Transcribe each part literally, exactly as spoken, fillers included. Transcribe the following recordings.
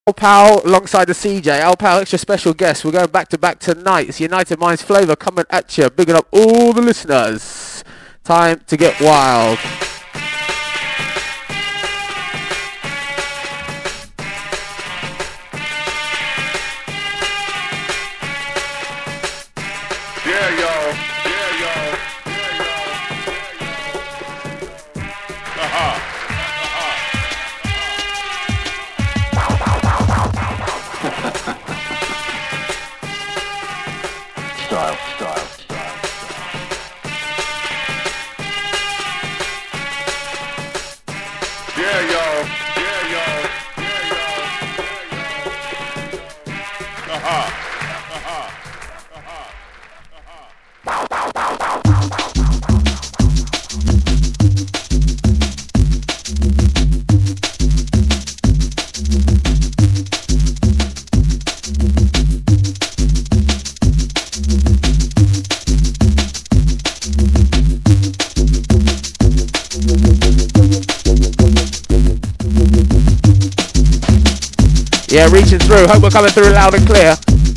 Al Pal alongside the C J. Al Pal, extra special guest. We're going back to back tonight. It's United Minds Flavour coming at you. Bigging up all the listeners. Time to get wild. Yeah, y'all. Yeah, y'all. Yeah, y'all. Uh-huh. Style, style, style, style. Yeah, y'all. Yeah, y'all. Yeah, y'all. Uh-huh. Uh-huh. Uh-huh. Yeah, reaching through. Hope we're coming through loud and clear.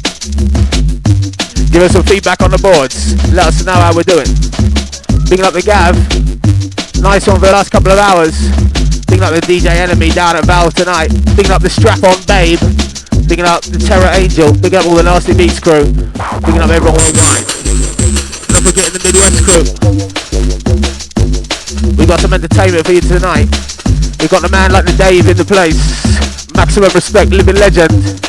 Give us some feedback on the boards. Let us know how we're doing. Bigging up the Gav. Nice one for the last couple of hours. Bigging up the D J Enemy down at Valve tonight. Bigging up the Strap-On Babe. Bigging up the Terror Angel. Bigging up all the Nasty Beats crew. Bigging up everyone worldwide. Not forgetting the Midwest crew. We got some entertainment for you tonight. We got the man like the Dave in the place. Maximum respect, living legend.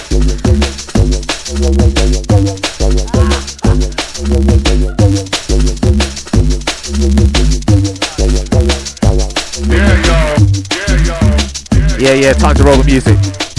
Yeah, y'all. Yeah, y'all. Yeah, yeah, time to roll the music.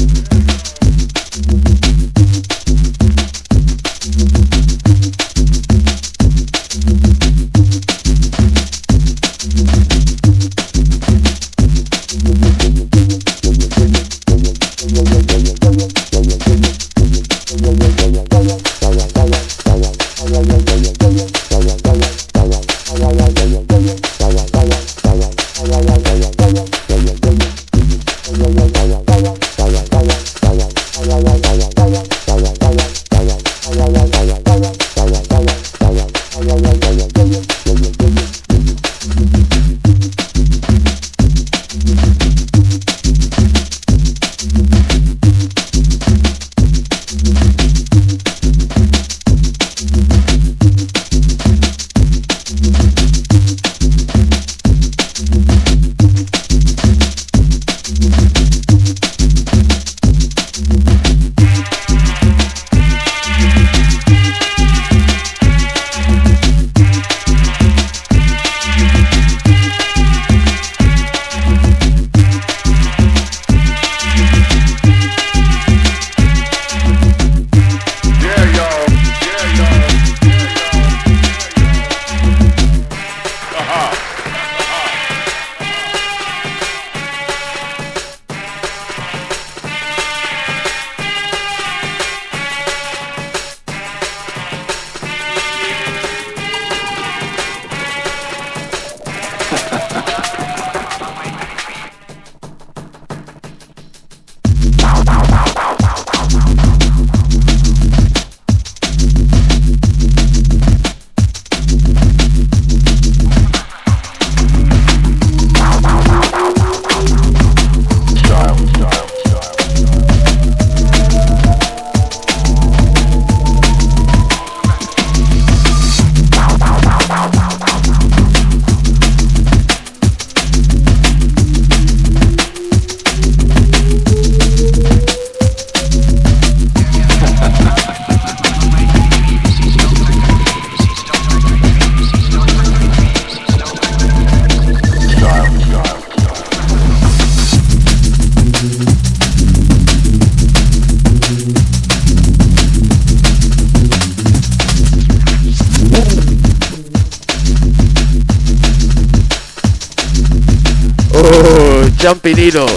Jumpy Needle.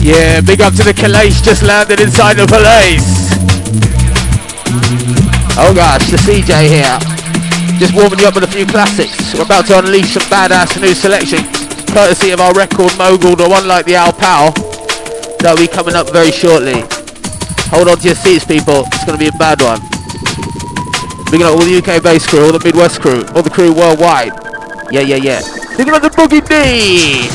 Yeah, big up to the Calais just landed inside the police. Oh gosh, the C J here. Just warming you up with a few classics. We're about to unleash some badass new selection, courtesy of our record mogul, the one like the Al Pal. That'll be coming up very shortly. Hold on to your seats, people. It's going to be a bad one. Bigging up all the U K based crew, all the Midwest crew, all the crew worldwide. Yeah, yeah, yeah. Bigging up the Boogie D!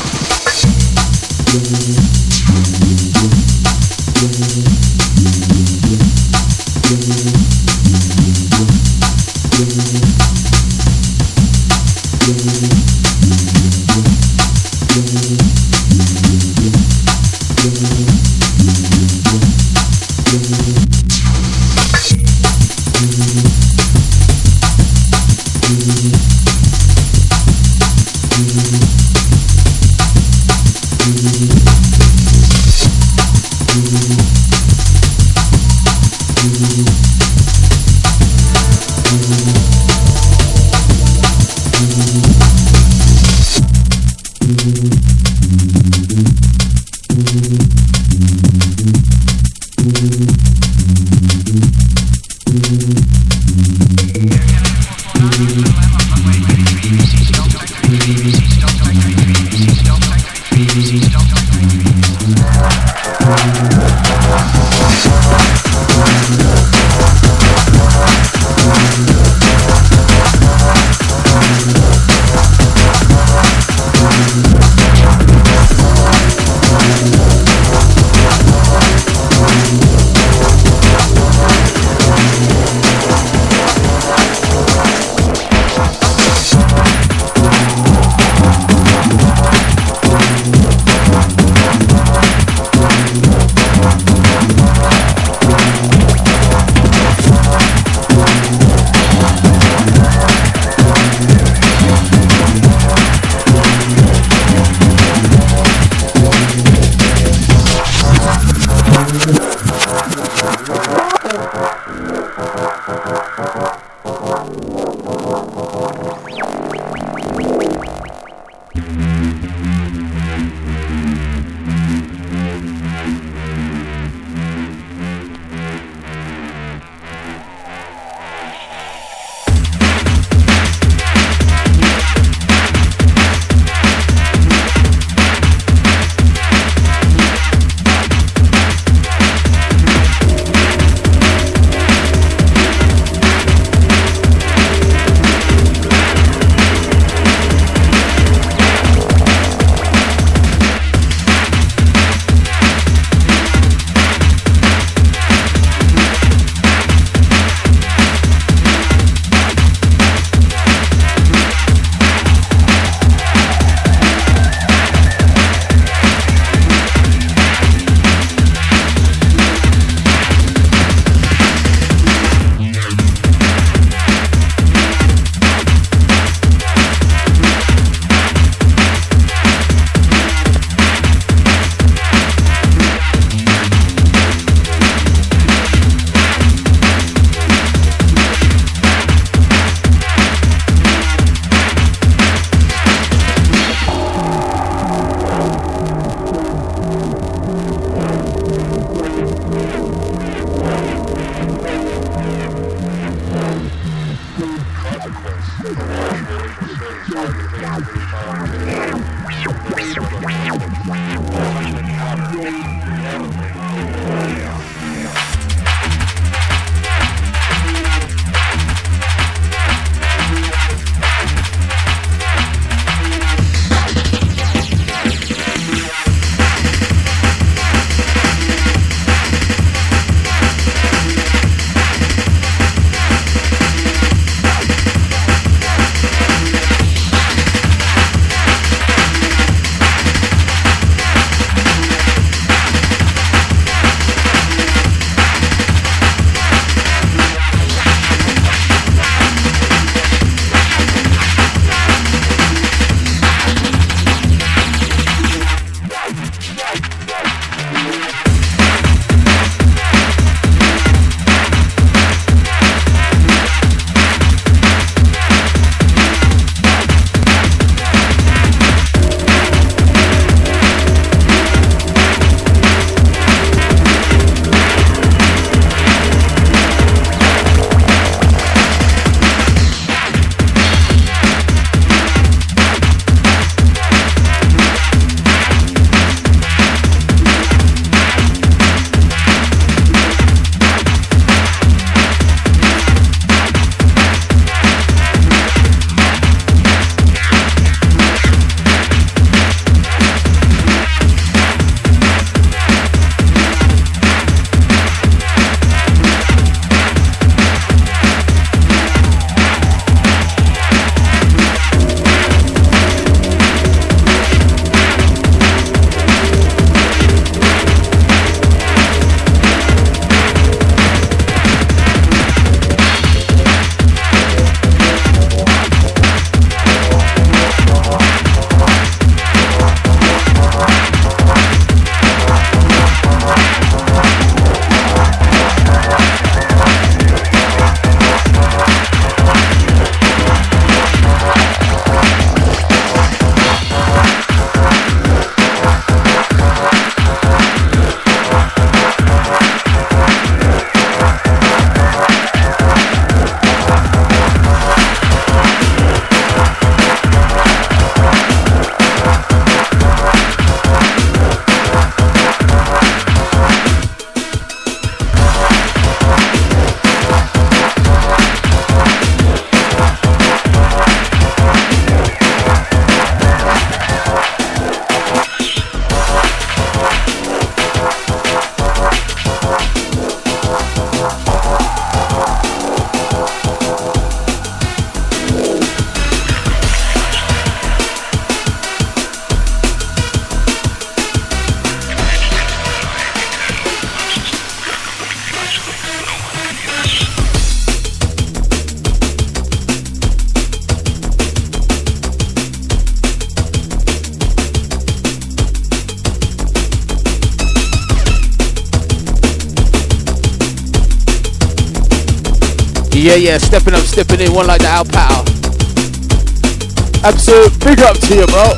Yeah, yeah, stepping up, stepping in, one like the Al Pow. Absolute big up to you, bro.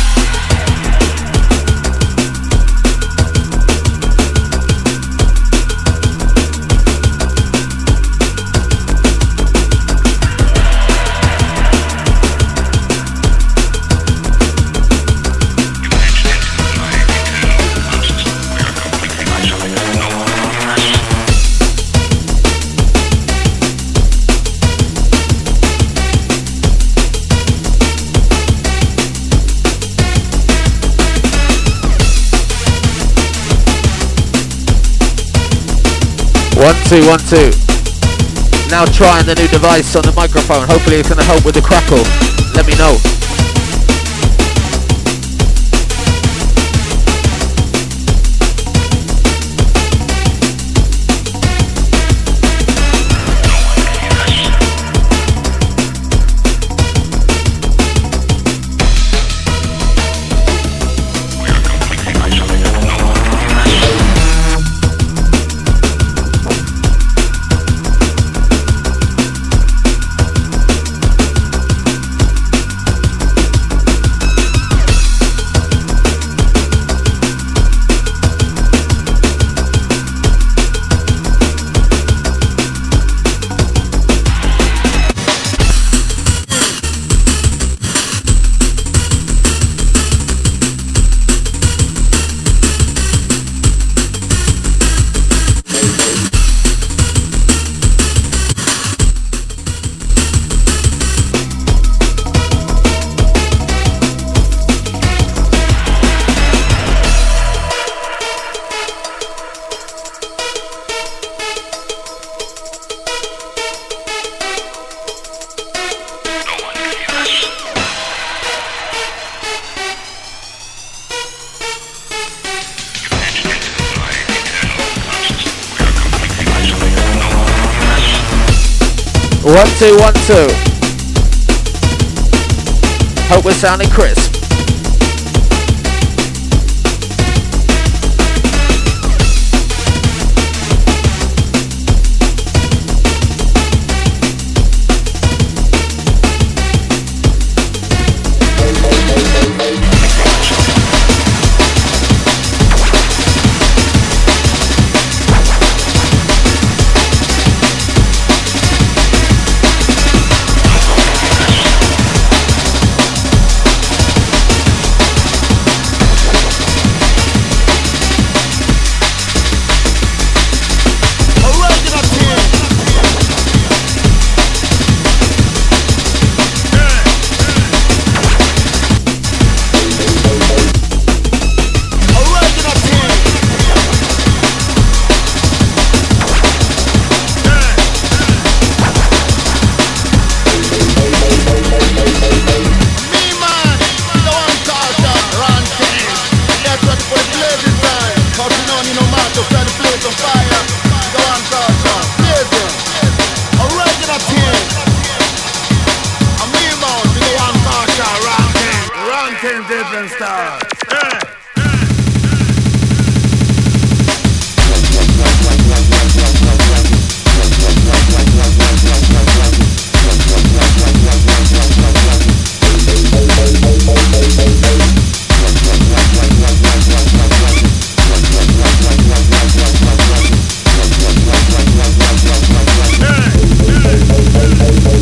One, two, one, two. Now trying the new device on the microphone. Hopefully it's going to help with the crackle. Let me know. One, two, one, two. Hope we're sounding crisp.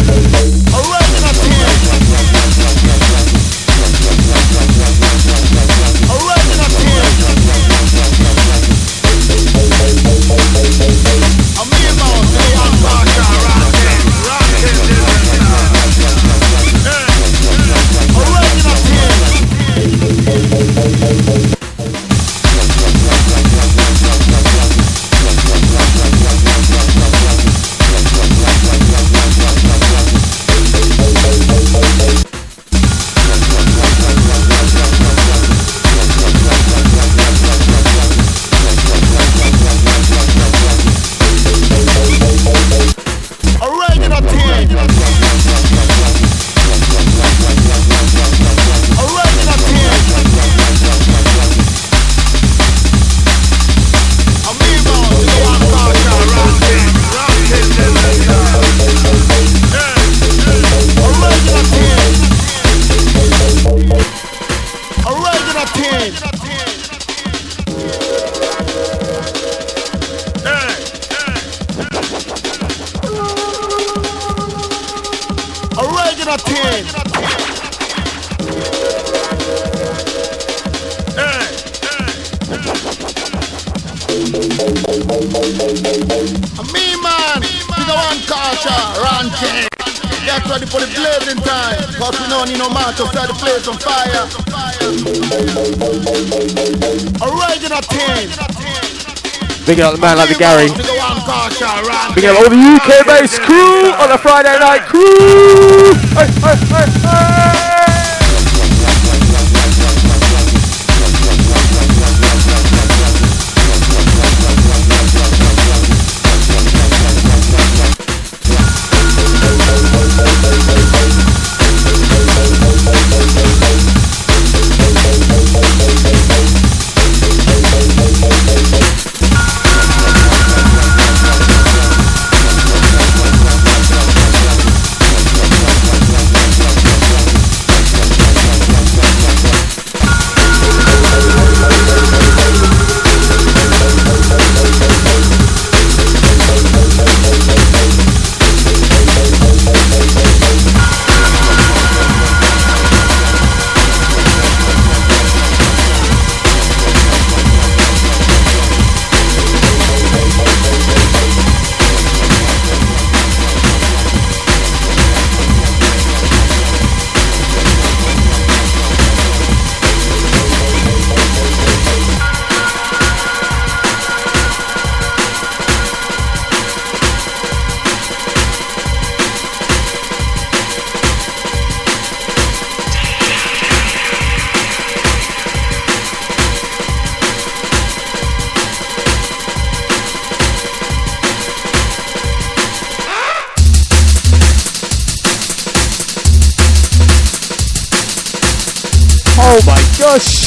Original team. thing. Original thing. Me man, figure one culture, ranking. Get ready for the blazing time. Cause we don't need no man to set the place on fire. Original thing. Big up the man like the Gary. Figure one culture, ranking. Big up all the U K-based crew on a Friday night crew. Hey, hey, hey, hey. Oh my gosh!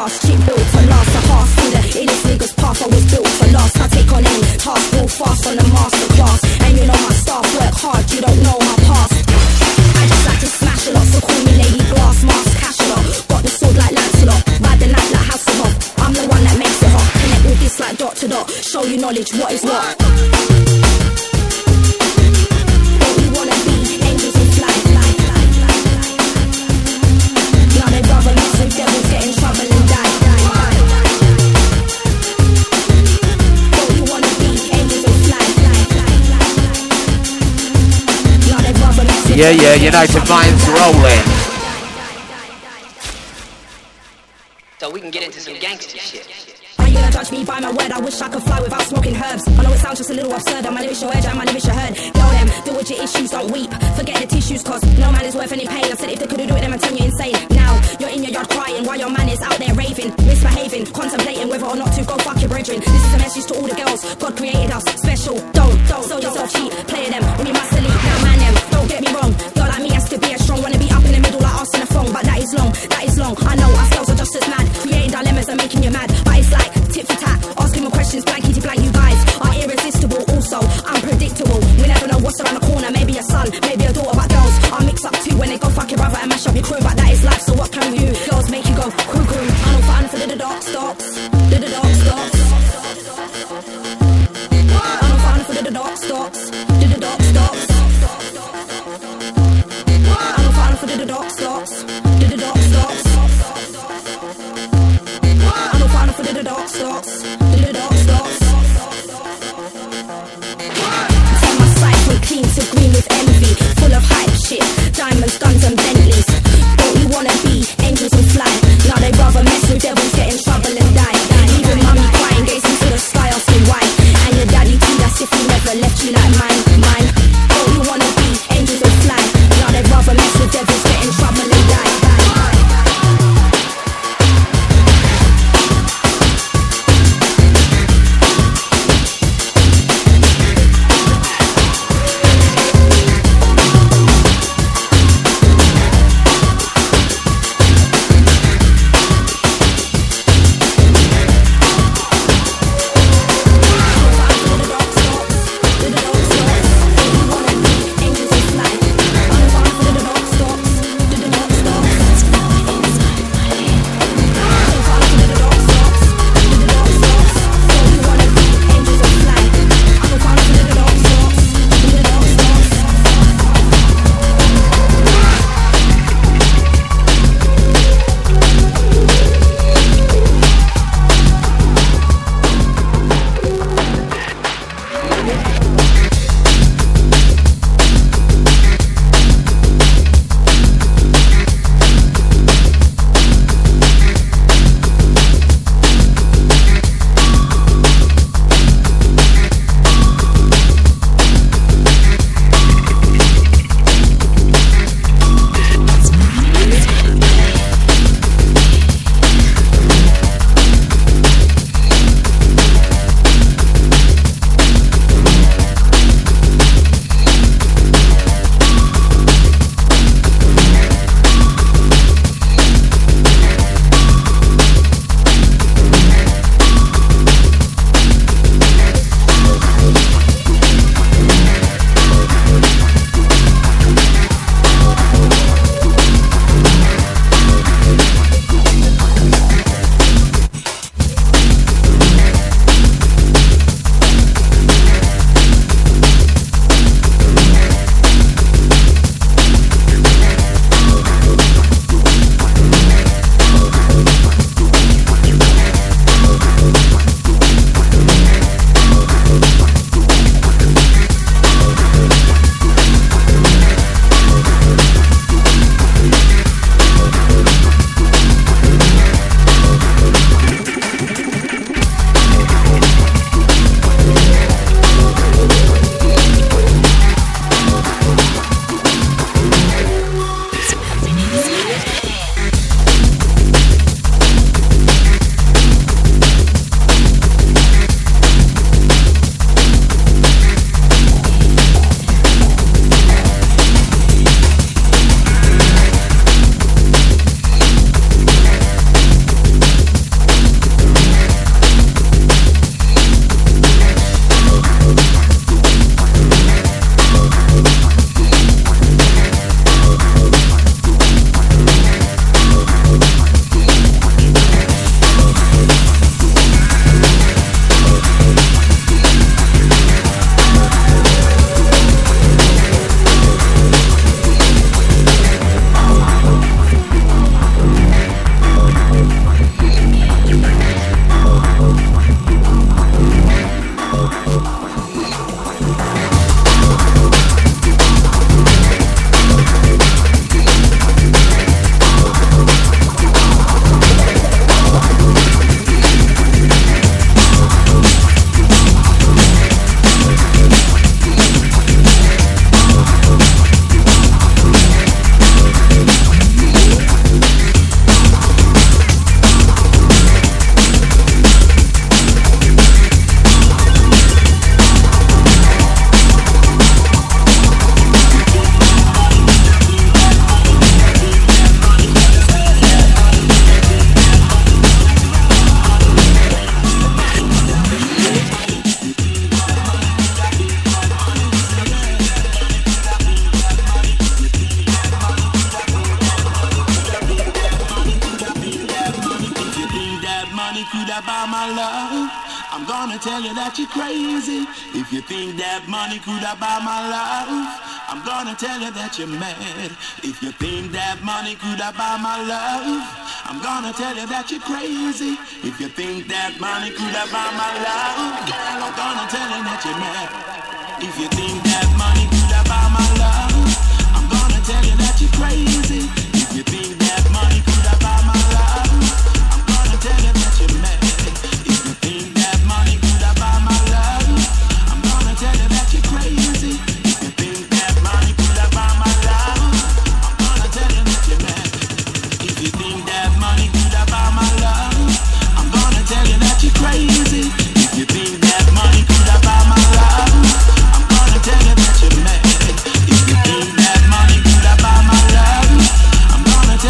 fast, shit built to last. A half through the illest niggas path, I was built for last. I take on any task, real fast on the masterclass. And you know my staff work hard, you don't know my past. I just like to smash a lot, so call me Lady Glass, mask cash a lot. Got the sword like Lancelot, ride the night like Hasselhoff. I'm the one that makes it hot, connect with this like dot to dot. Show you knowledge, what is what. What we wanna be, angels in flight. Now they rather mess with devils, get in trouble and die. What we wanna be, angels in flight. Now they rather mess with Yeah, yeah, United Minds rolling. So we can get into some gangster shit. Are you gonna judge me by my word? I wish I could fly without smoking herbs. I know it sounds just a little absurd. I'm live your edge, I'm live your herd. Yo them, deal with your issues, don't weep. Forget the tissues, cause no man is worth any pain. I said if they couldn't do it, then I turn you insane. Now, you're in your yard crying while your man is out there raving, misbehaving, contemplating whether or not to go fuck your brethren. This is a message to all the girls. God created us special. Don't, don't sell yourself cheap. Play them when you must delete. Now man them, don't get me wrong. Girl like me has to be as strong. Wanna be up in the middle like us in the phone. But that is long, that is long. I know ourselves are just as mad. Creating dilemmas and making you mad. But it's like tit for tat, asking more questions, blankety blank. You guys are irresistible, also unpredictable. We never know what's around the corner. Maybe a son, maybe a daughter. But girls are mixed up too when they go fuck your brother and mash up your crew. But that is life, so what can we do? Girls make you go cuckoo. I don't find for the dark stops, the dark stops. I don't find for the dark stops, the dark stops. I don't find for the dark stops, the dark stops. I don't find for the dark stops, the dark stops. Turn my sight from clean to green with envy, full of hype shit, diamonds, guns and Bentleys. Don't you wanna be angels in flight? Now they rather mess with devils, get in trouble and die. money could have buy my love, I'm gonna tell you that you're crazy. If you think that money could have buy my love, I'm gonna tell you that you're mad. If you think that money could have buy my love, I'm gonna tell you that you're crazy. If you think that money could have buy my love, girl, I'm gonna tell you that you're mad. If you think that money could have buy my love, I'm gonna tell you that you're crazy. If you think that money could have buy my love, I'm gonna tell you that you're mad. If you think that money could have buy my love, I'm gonna tell you that you're crazy. If you think that money could have buy my love, I'm gonna tell you that you're mad. If you think that money could have buy my love, I'm gonna tell you that you're crazy. If you think that money could have buy my love, I'm gonna tell you that you're mad. If you think that money could have buy my love, I'm gonna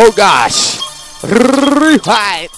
Oh gosh. Right.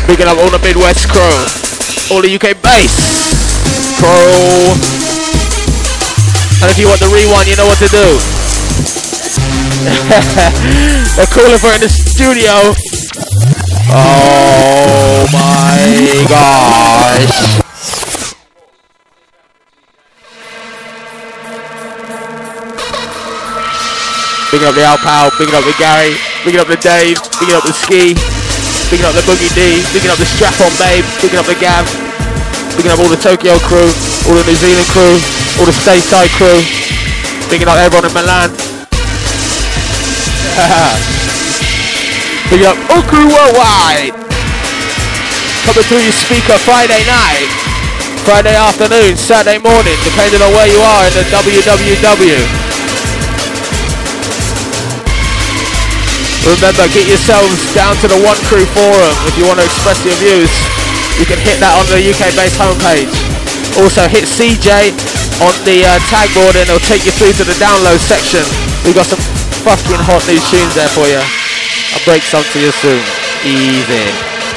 Bigging up all the Midwest crew. All the U K bass crew. And if you want the rewind, you know what to do. They're calling for it in the studio. Oh my gosh. Bigging up the Al Pal, bigging up the Gary, bigging up the Dave, bigging up the Ski, bigging up the Boogie D, bigging up the Strap-On Babe, bigging up the Gav, bigging up all the Tokyo crew, all the New Zealand crew, all the stateside crew, bigging up everyone in Milan. Bigging up all crew worldwide. Coming through your speaker Friday night, Friday afternoon, Saturday morning, depending on where you are in the W W W. Remember, get yourselves down to the One Crew forum if you want to express your views. You can hit that on the U K-based homepage. Also, hit C J on the uh, tag board and it'll take you through to the download section. We've got some fucking hot new tunes there for you. I'll break some to you soon. Easy.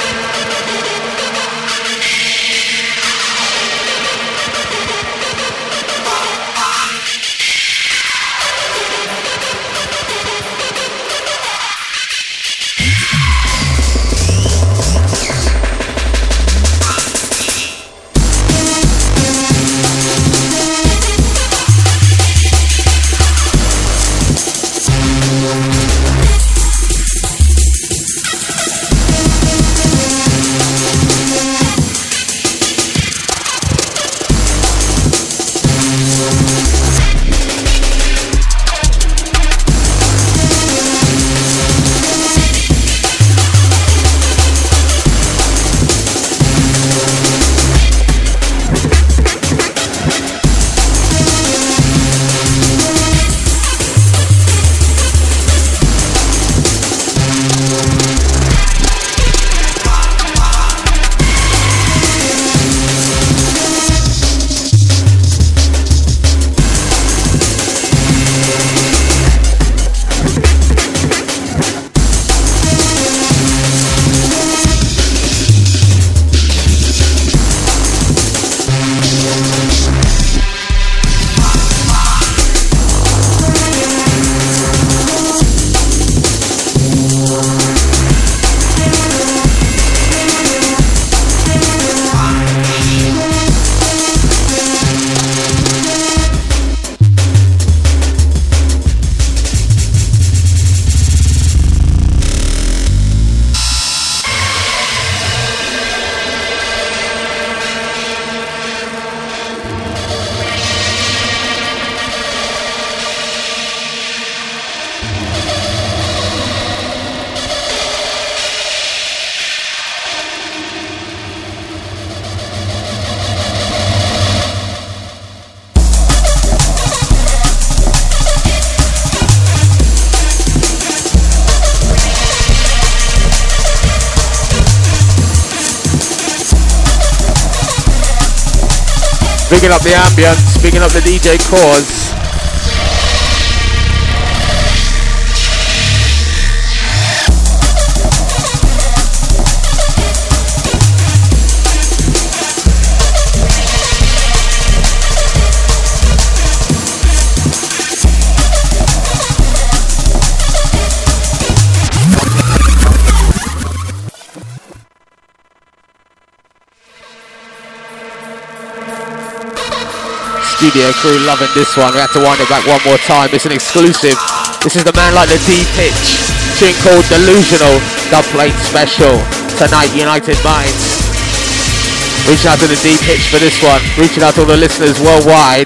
Bigging up the ambience, bigging up the D J Cause. Studio crew loving this one. We have to wind it back one more time. It's an exclusive. This is the man like the D-Pitch. Tune called Delusional. Dubplate special. Tonight, United Minds. Reaching out to the D-Pitch for this one. Reaching out to all the listeners worldwide.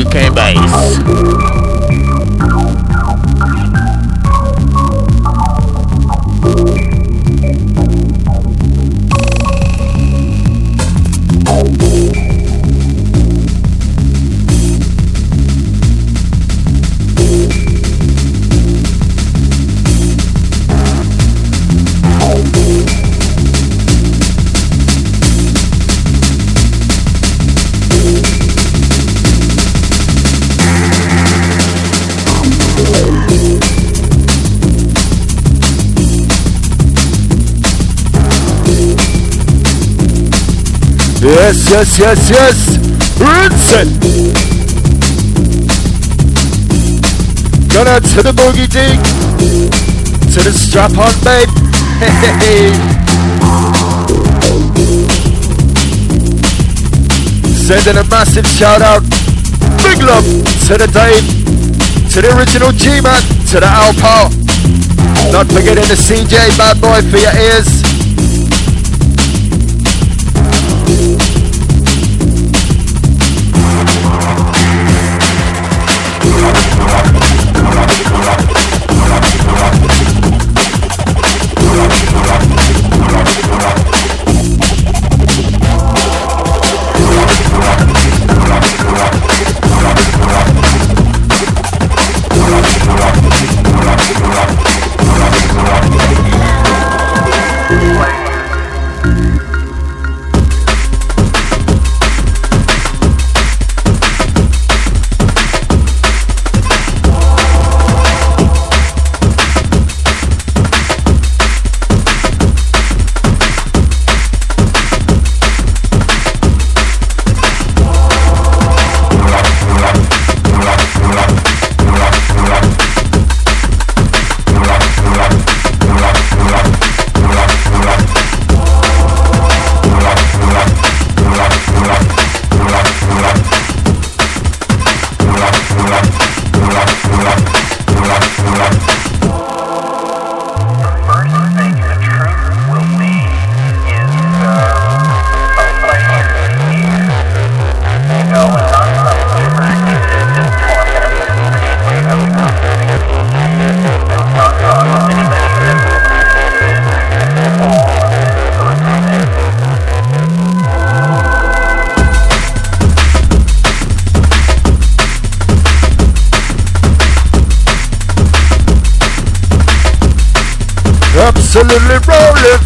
K bass. Yes, yes, yes, yes. Rinse it. Gonna to the boogie dig. To the strap on, babe. Hey. Sending a massive shout out. Big love to the Dave. To the original G-Man. To the Alpha. Not forgetting the C J, bad boy, for your ears. Absolutely rolling.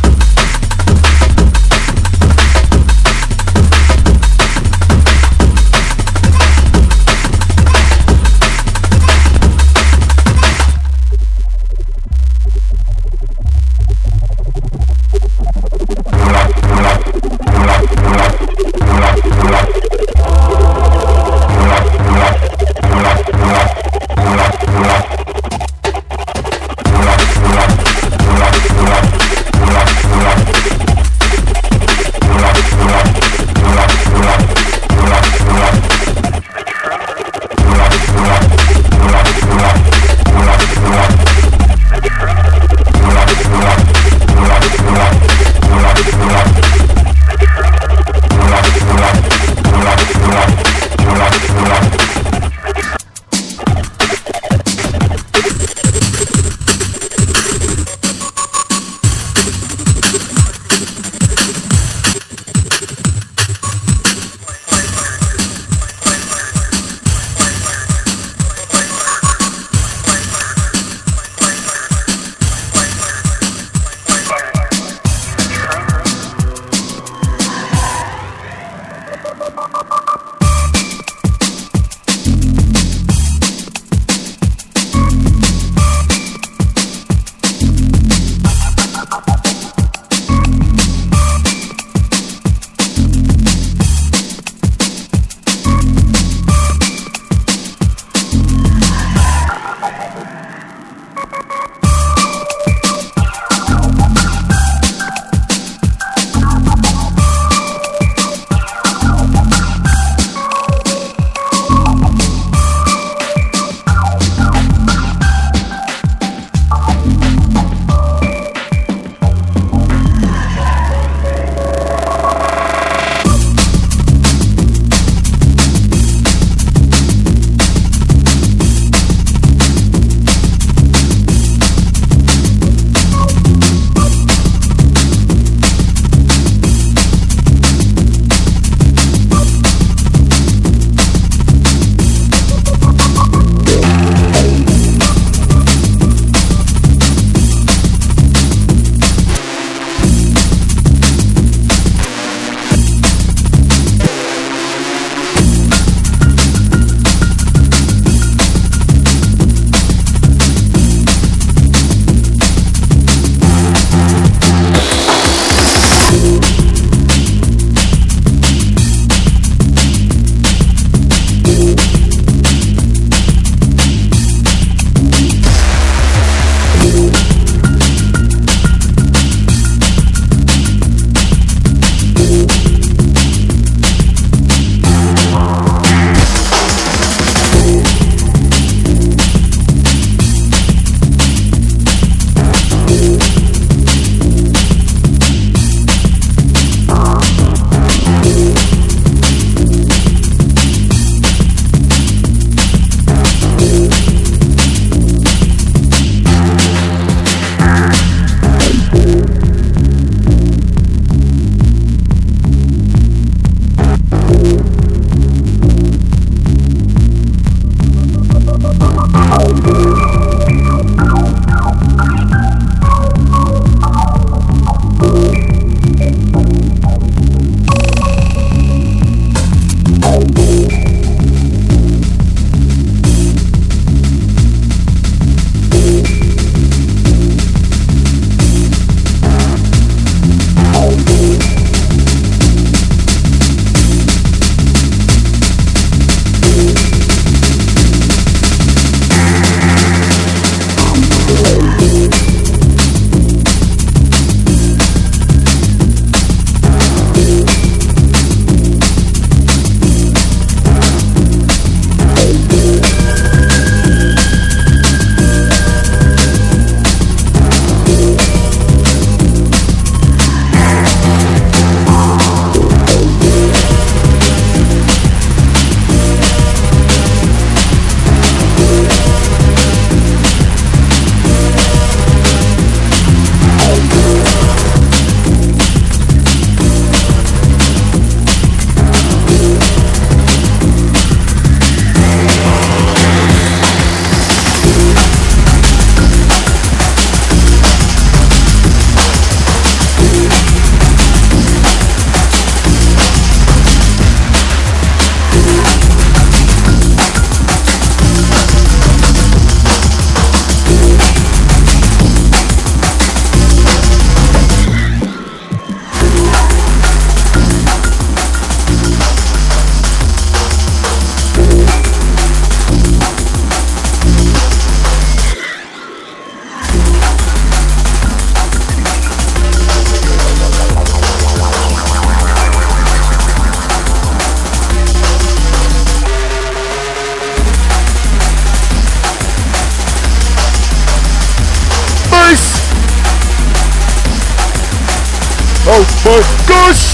boy. Goose!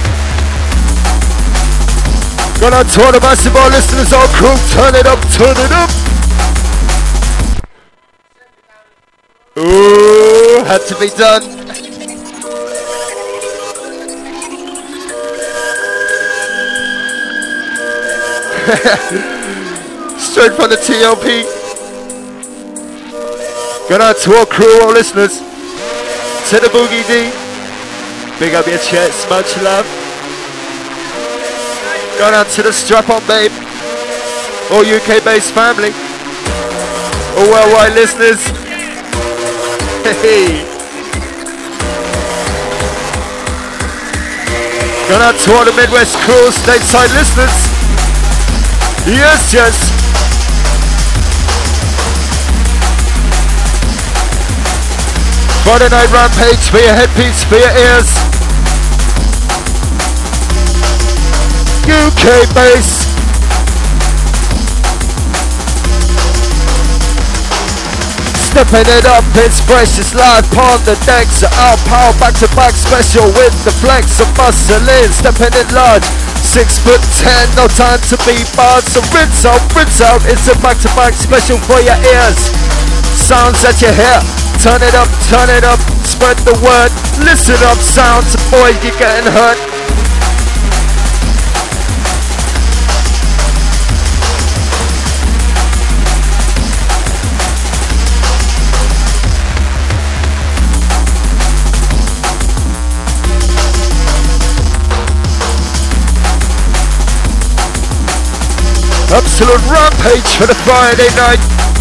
Gonna turn the massive our listeners all crew. Turn it up, turn it up. Ooh, had to be done. Straight from the T L P. Going out to our crew, our listeners. To the Boogie D. Big up your chest, much love. Going out to the strap-on babe. All U K-based family. All worldwide listeners. Hey. Going out to all the Midwest crew, stateside listeners. Yes, yes. Friday Night Rampage for your headpiece, for your ears. U K bass. Stepping it up, it's fresh, it's live on the decks. Our power back to back special with the flex of muscling. Stepping it large, six foot ten, no time to be barred. So rinse out, rinse out, it's a back to back special for your ears. Sounds that you hear, turn it up, turn it up, spread the word. Listen up, sounds, boy, you're getting hurt. Absolute rampage for the Friday night.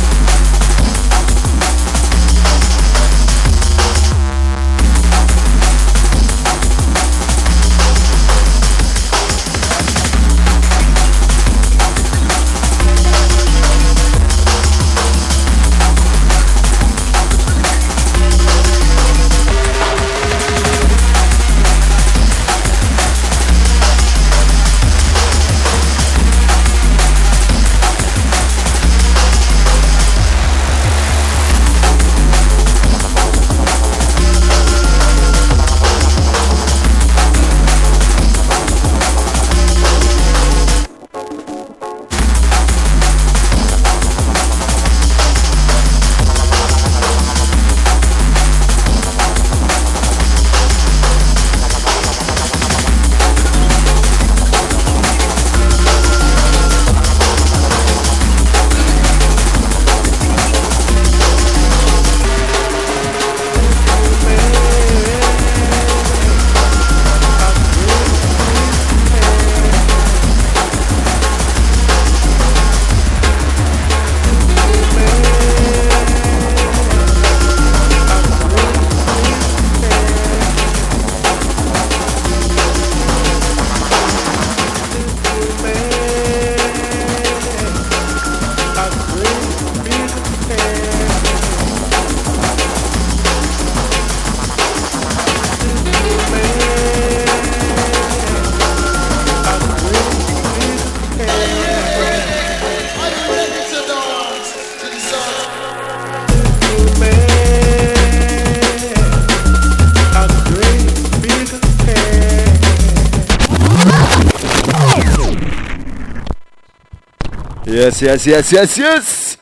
Yes, yes, yes, yes, yes.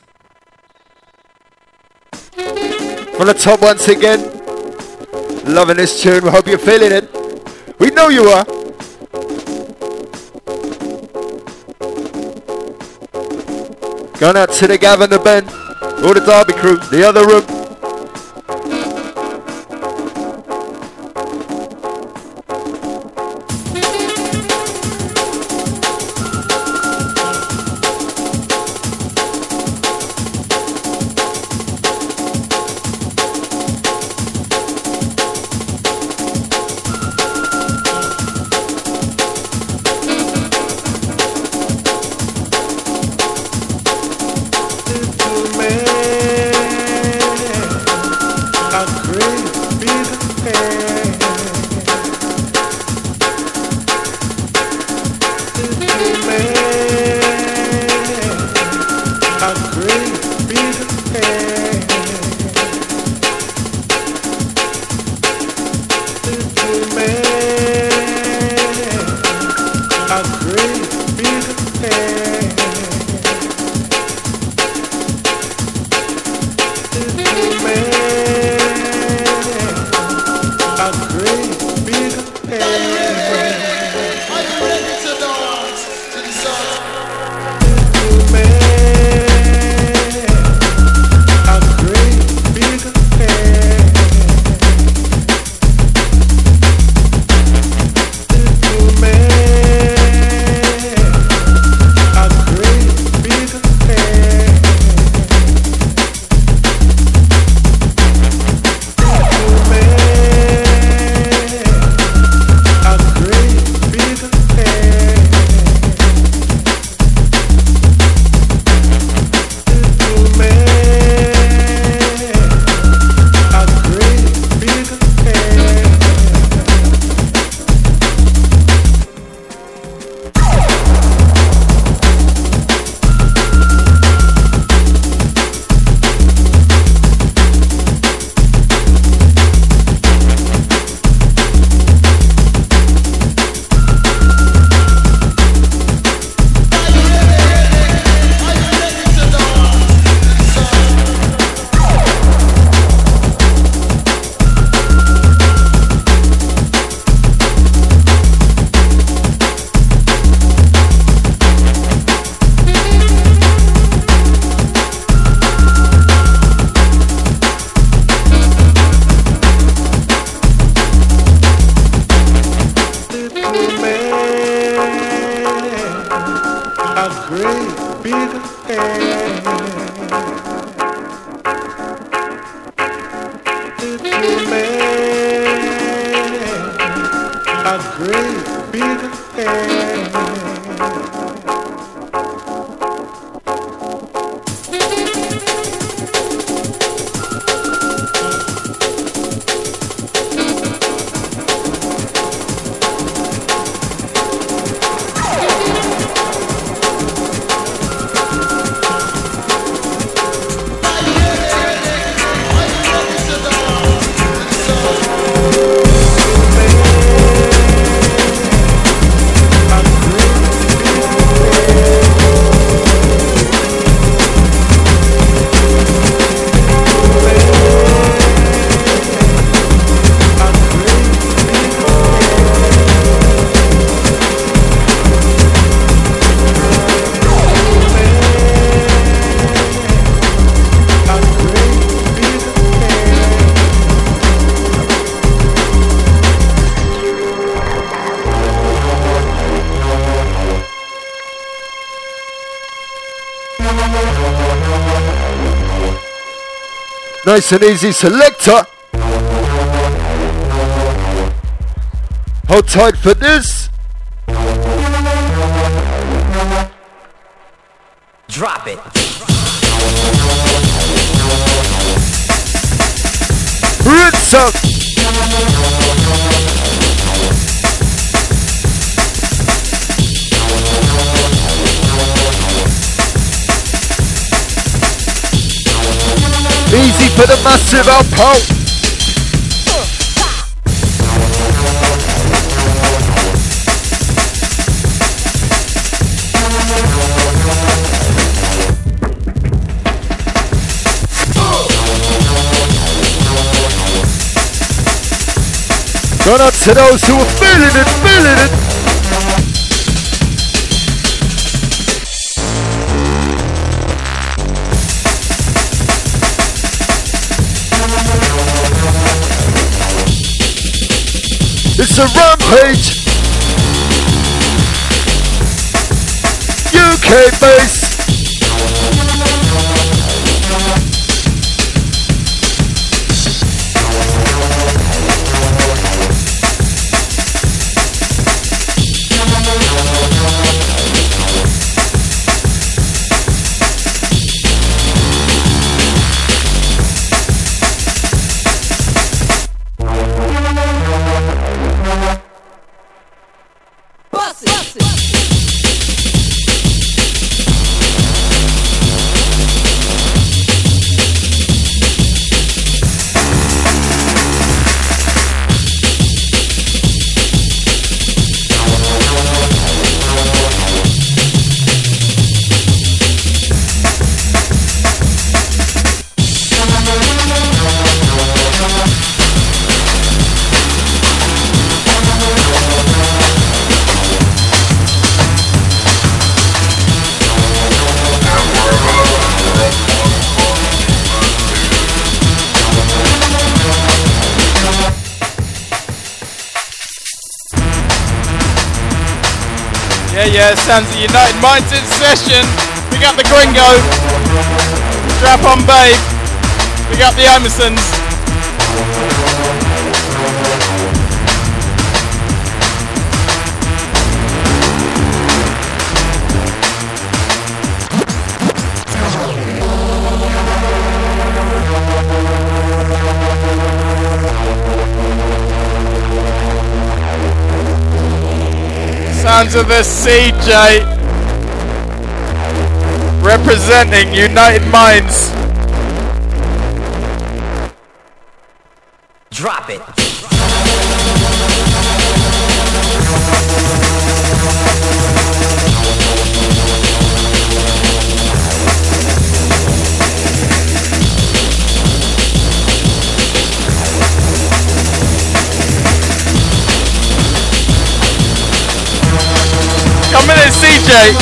From the top once again. Loving this tune. We hope you're feeling it. We know you are. Going out to the Gavin, the Ben, all the Derby crew, the other room. to lay a great big egg. Nice and easy, selector. Hold tight for this. Drop it. Rinse up. Easy for the massive outpost. Going out to those who are feeling it, feeling it. It's a rampage. U K bass. Yeah, yeah, sounds of United Minds in session. Big up the Gringo. Strap on, babe. Big up the Emersons. Sounds of the C J representing United Minds. Drop it. Come in, C J.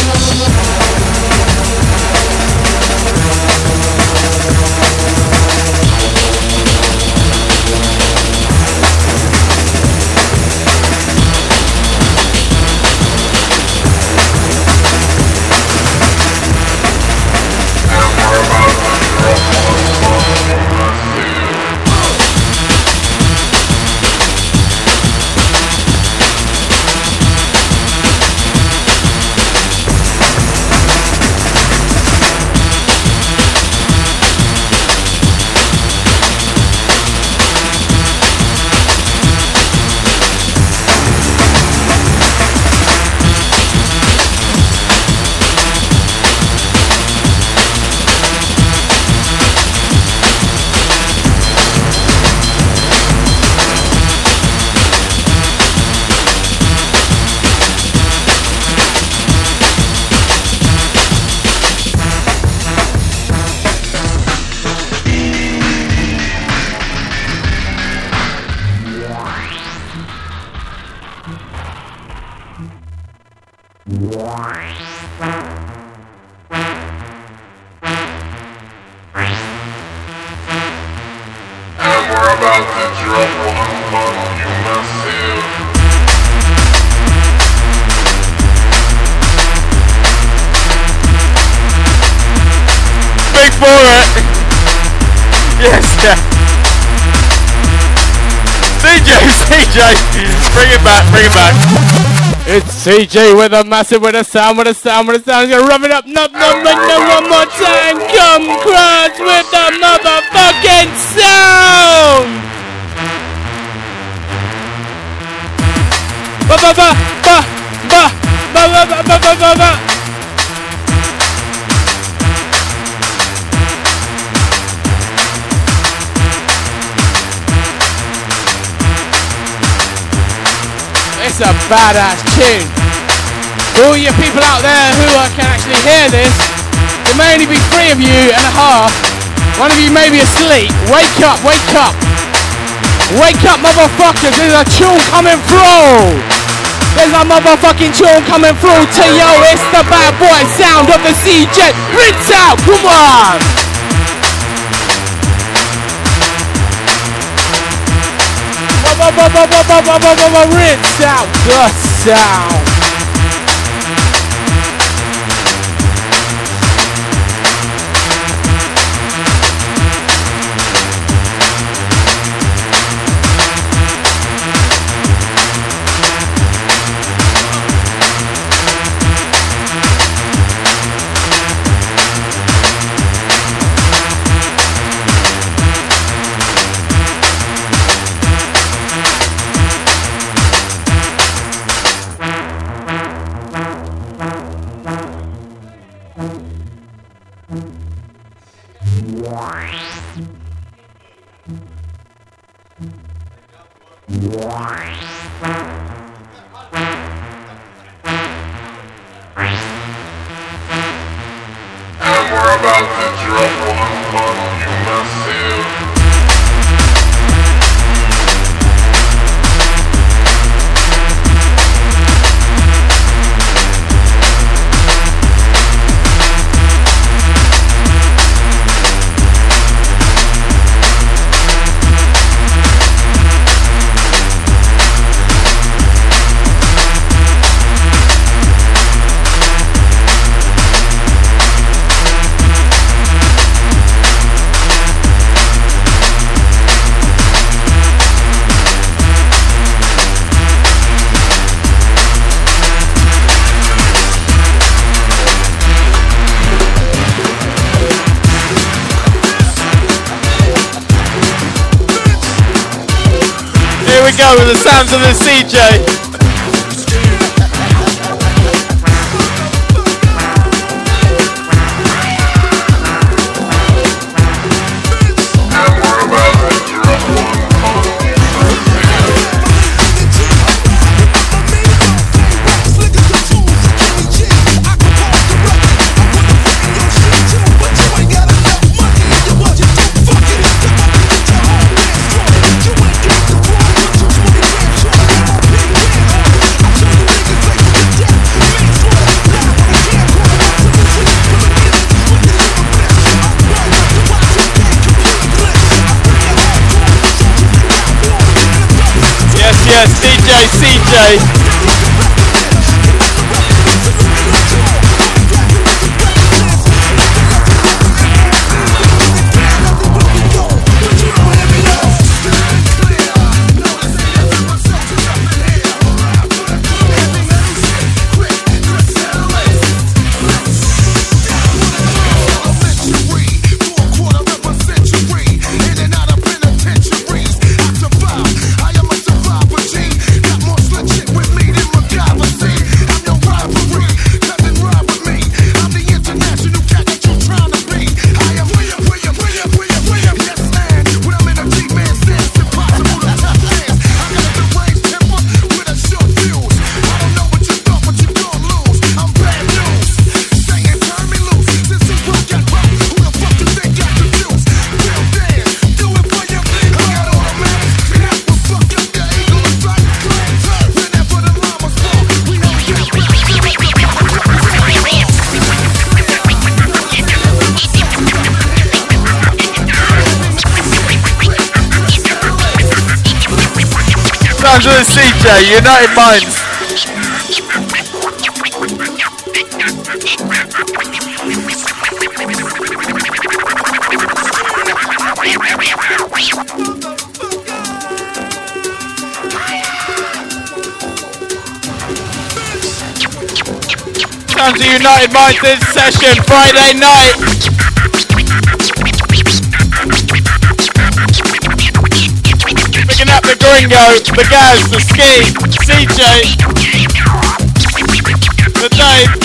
Big for it. Yes, yeah. C J, C J, bring it back, bring it back. It's C J with a massive, with a sound, with a sound, with a sound. He's gonna rub it up, no, no, no, no, one more time. Come cross with the motherfucking sound. Ba ba ba ba ba ba ba ba ba ba ba ba. It's a badass tune. For all you people out there who uh, can actually hear this, there may only be three of you and a half. One of you may be asleep. Wake up, wake up. Wake up, motherfuckers. There's a tune coming through. There's a motherfucking tune coming through to yo. It's the bad boy sound of the C J. Rinse out, come on. Rinse out the sound. Go with the sounds of the C J. Yes, D J C J. With me. Sounds of the C J, United Minds. Sounds of United Minds this session, Friday night. Picking up the Gringo, the Gaz, the Ski, C J, the Dave.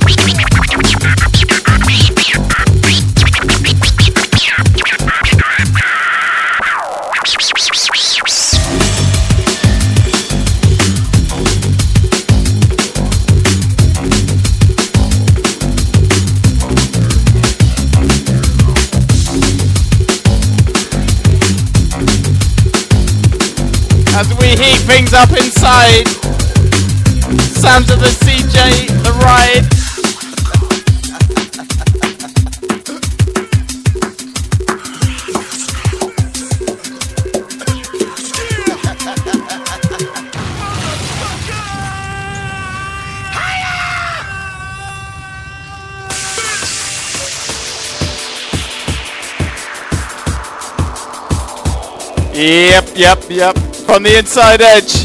As we heat things up inside, sounds of the C J, the ride. Yep, yep, yep. From the inside edge.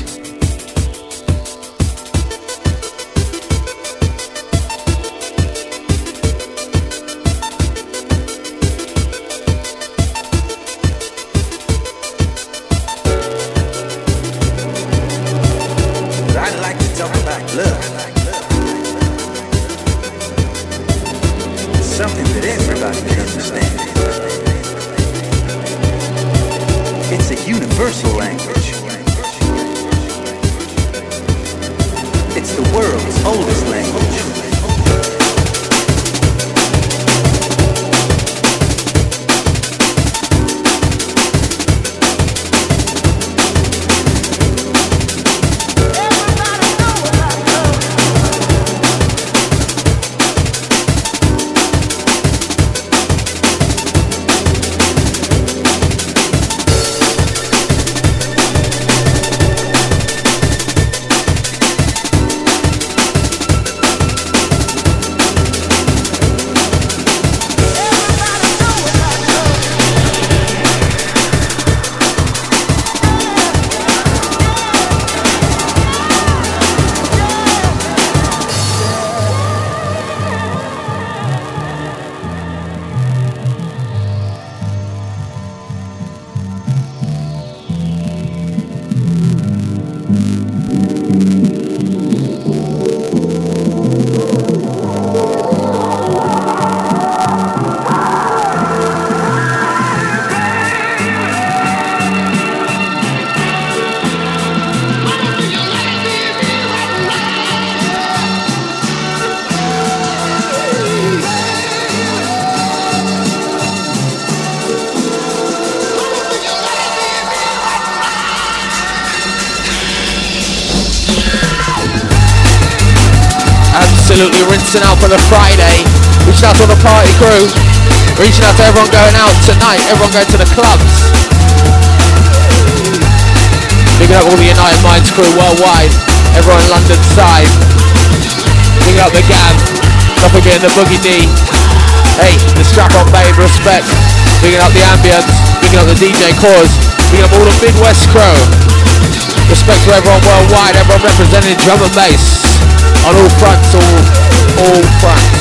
I'd like to talk about love. It's something that everybody can understand. It's a universal language. It's the world's oldest language. Absolutely rinsing out for the Friday. Reaching out to all the party crew. Reaching out to everyone going out tonight. Everyone going to the clubs. Bigging up all the United Minds crew worldwide. Everyone London side. Bigging up the Gav. Not forgetting the Boogie D. Hey, the strap on babe, respect. Bigging up the Ambience. Bigging up the D J Cause. Bigging up all the Midwest crew. Respect to everyone worldwide. Everyone representing drum and bass. On all fronts, all, all fronts.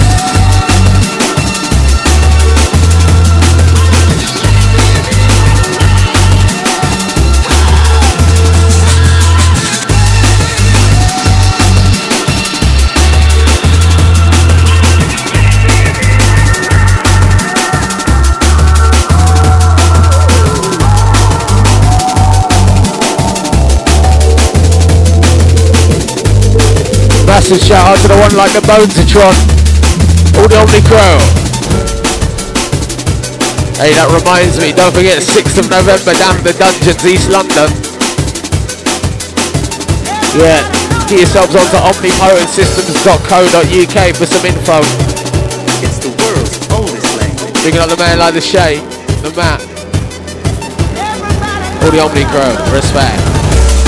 Massive shout out to the one like the Bonesatron. All the Omni crew. Hey, that reminds me, don't forget sixth of November down at the Dungeons, East London. Yeah, get yourselves onto omnipotent systems dot co dot U K for some info. It's the world's oldest language. Picking up the man like the Shay, the Matt. All the Omni crew, respect.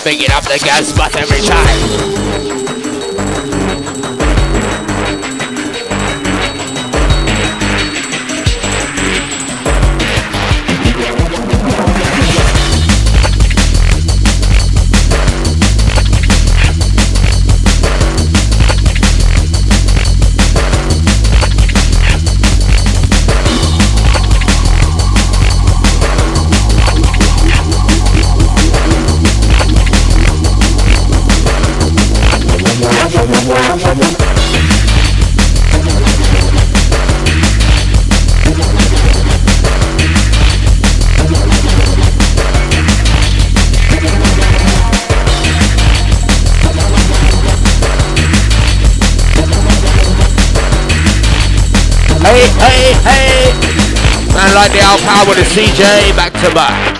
picking up the gas spot every time. Hey, hey, hey! Man like the Al Power with the C J, back to back.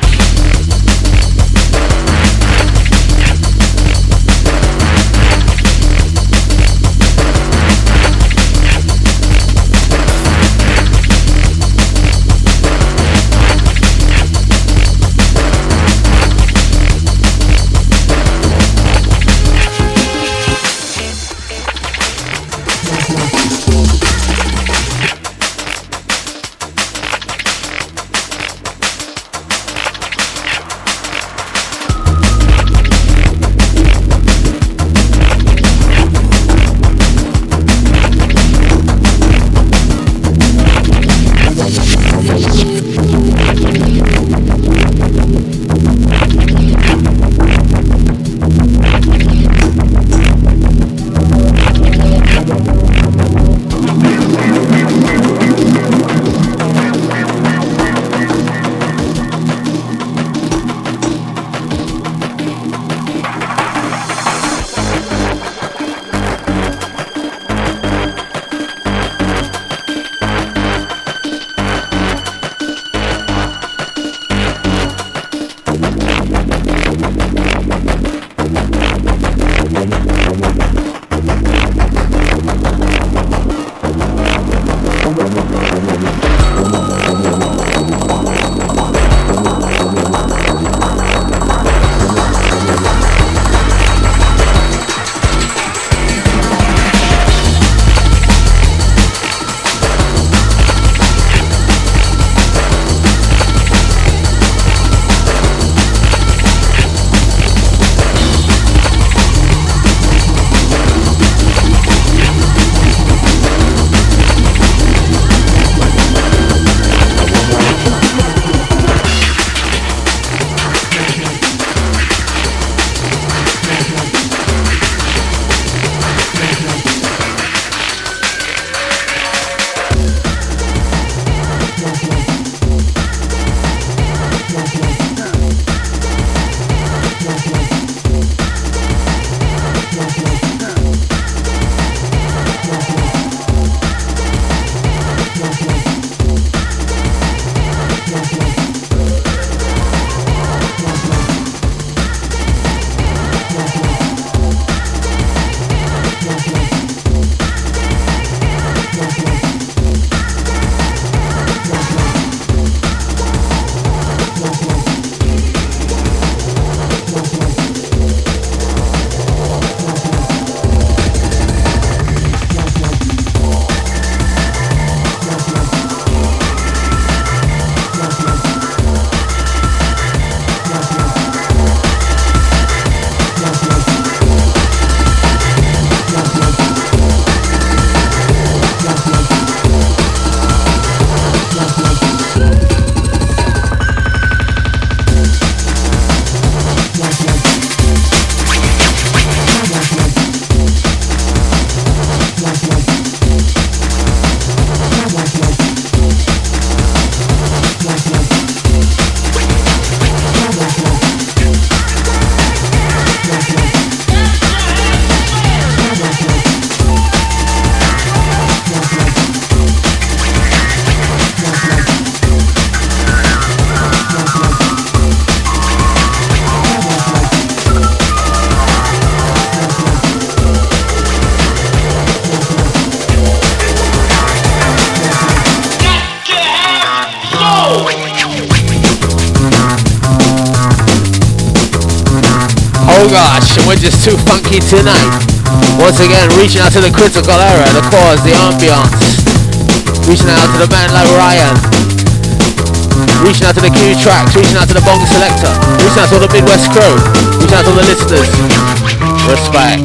Oh gosh, and we're just too funky tonight. Once again, reaching out to the critical era, the cause, the ambiance. Reaching out to the man like Ryan. Reaching out to the Q tracks, reaching out to the Bong Selector. Reaching out to all the Midwest crew. Reaching out to all the listeners. Respect.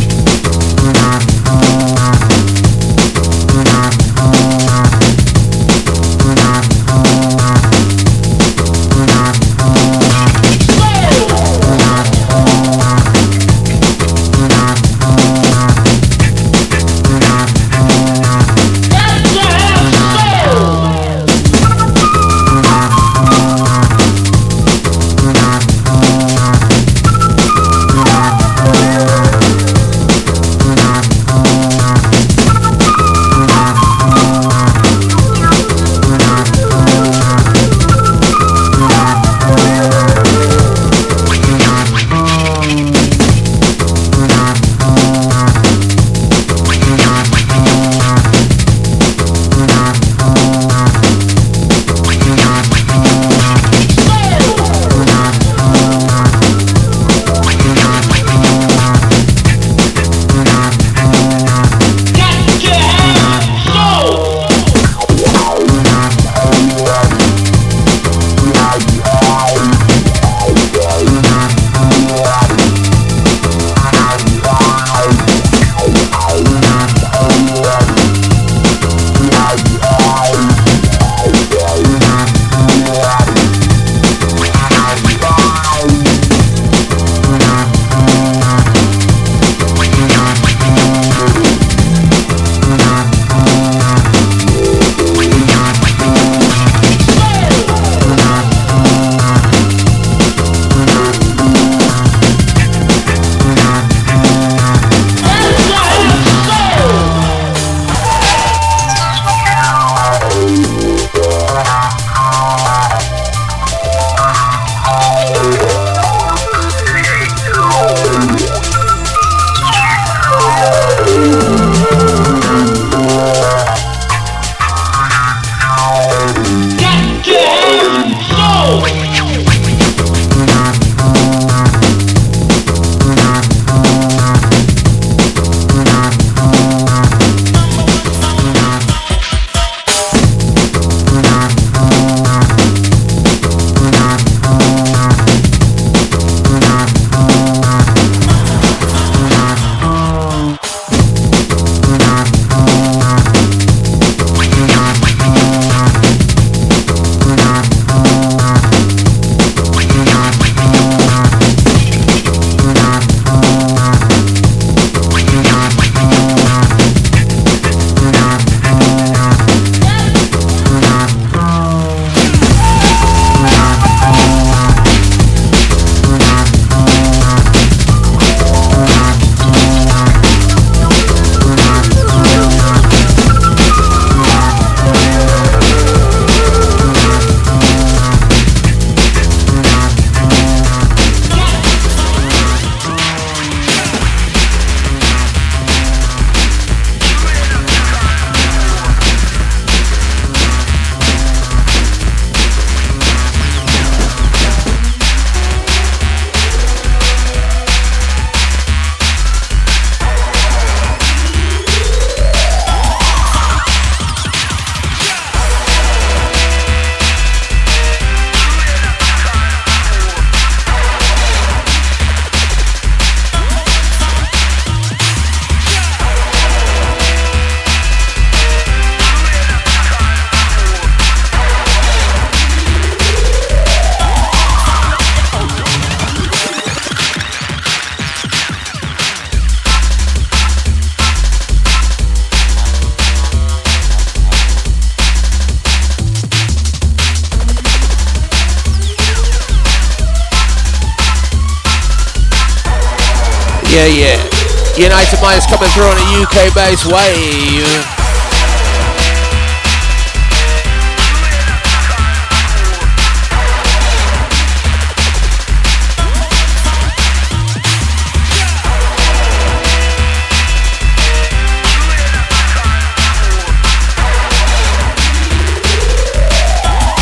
Yeah, yeah. United Minds coming through on a U K-based wave.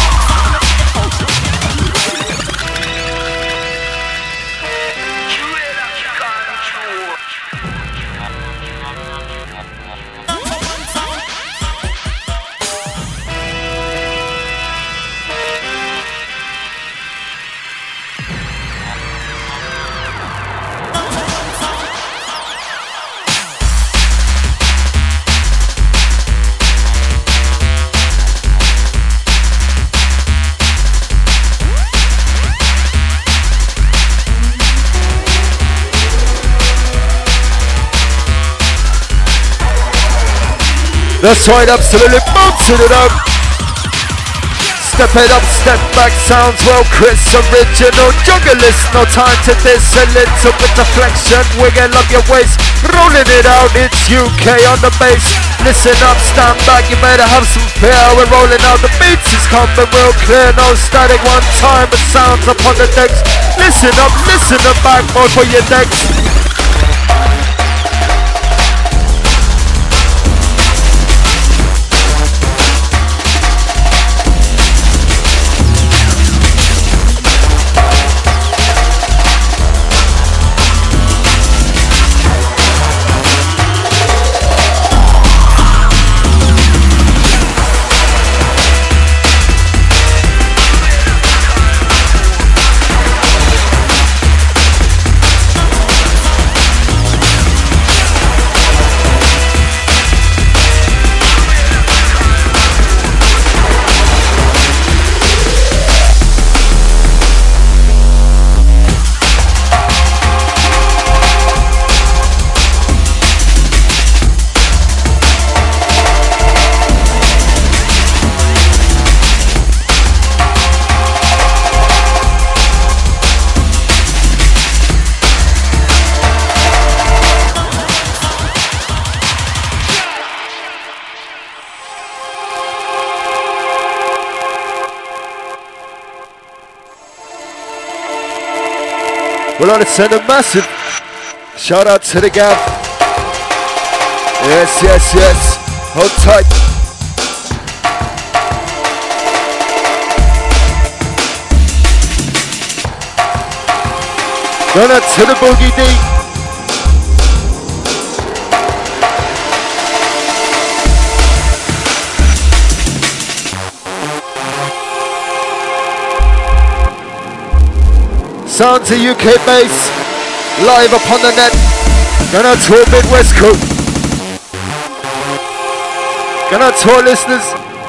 You That's right, absolutely bouncing it up. Step it up, step back, sounds well, Chris original jugglist. No time to this, a little bit of flexion, wiggle up your waist, rolling it out, it's U K on the bass. Listen up, stand back, you better have some fear. We're rolling out, the beats is coming real clear. No static, one time, it sounds up on the decks. Listen up, listen up, back mode for your decks. We're going to send a massive shout out to the Gav. Yes, yes, yes. Hold tight. Going out to the Boogie D. Sounds of U K bass, live upon the net. Gonna tour Midwest crew. Gonna tour listeners.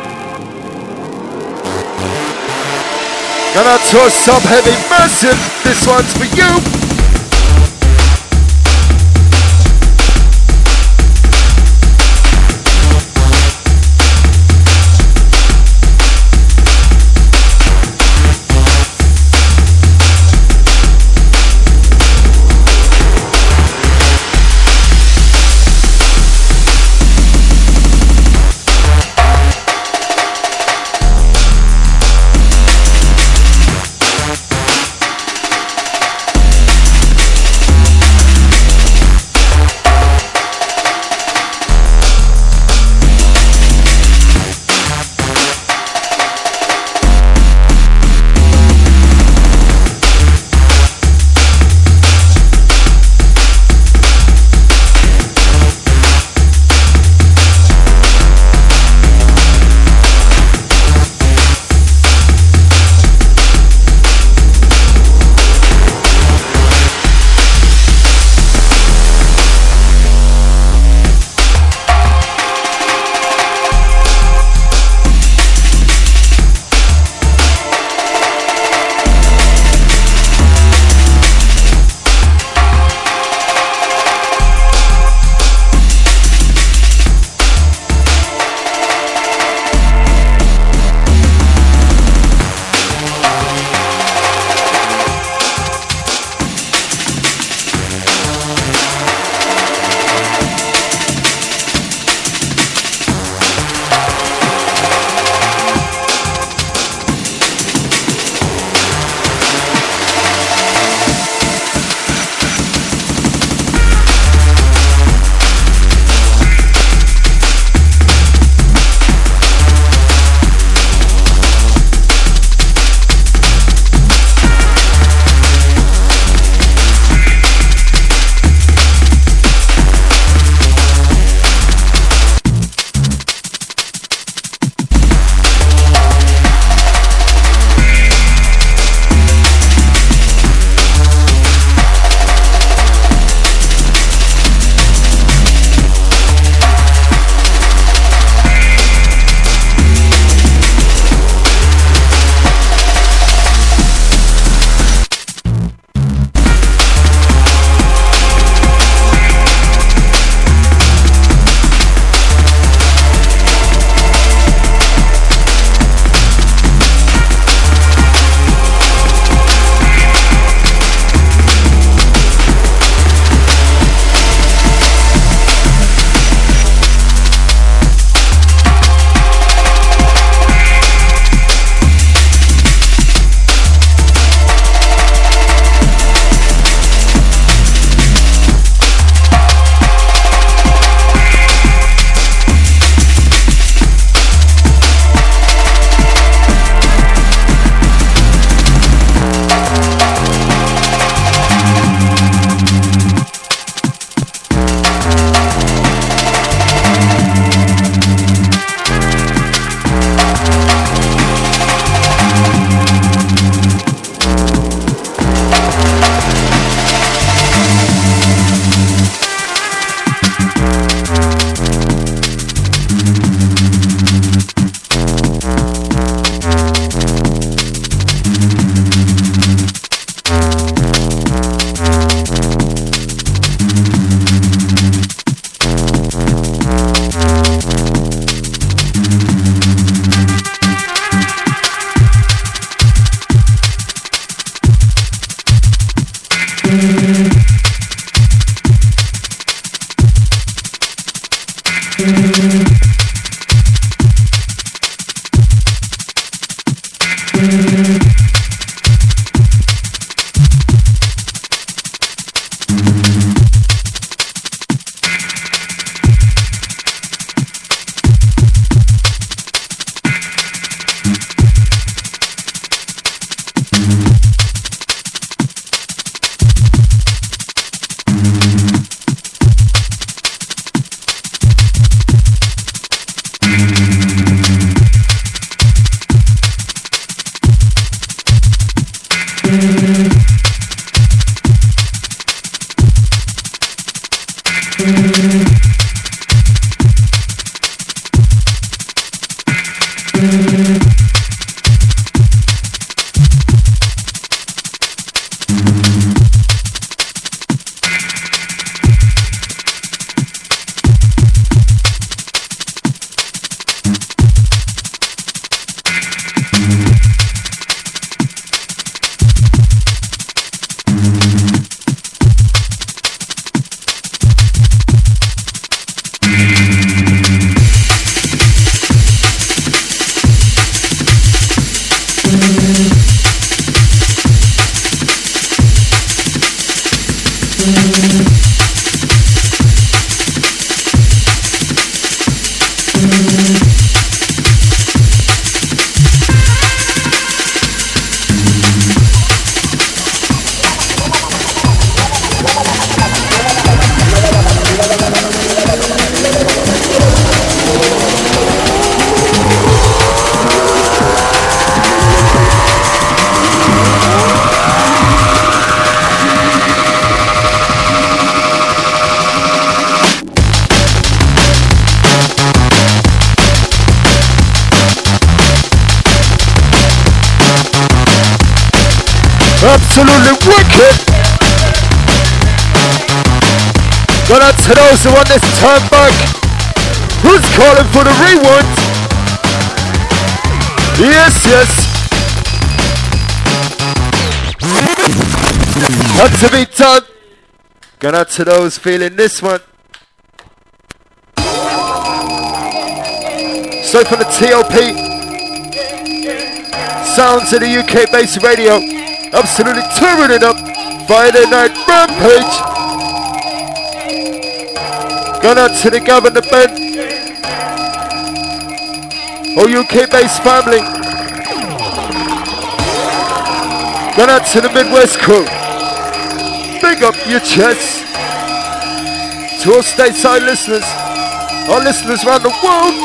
Gonna tour sub heavy massive. This one's for you. Absolutely wicked. Going out to those who want this turn back. Who's calling for the rewind? Yes, yes. Had to be done. Going out to those feeling this one. So for the T O P. Sounds of the U K-based radio. Absolutely tearing it up. Friday Night Rampage. Going out to the Gab and the Ben. Oh, U K-based family. Going out to the Midwest crew. Big up your chest. To all stateside listeners. Our listeners around the world.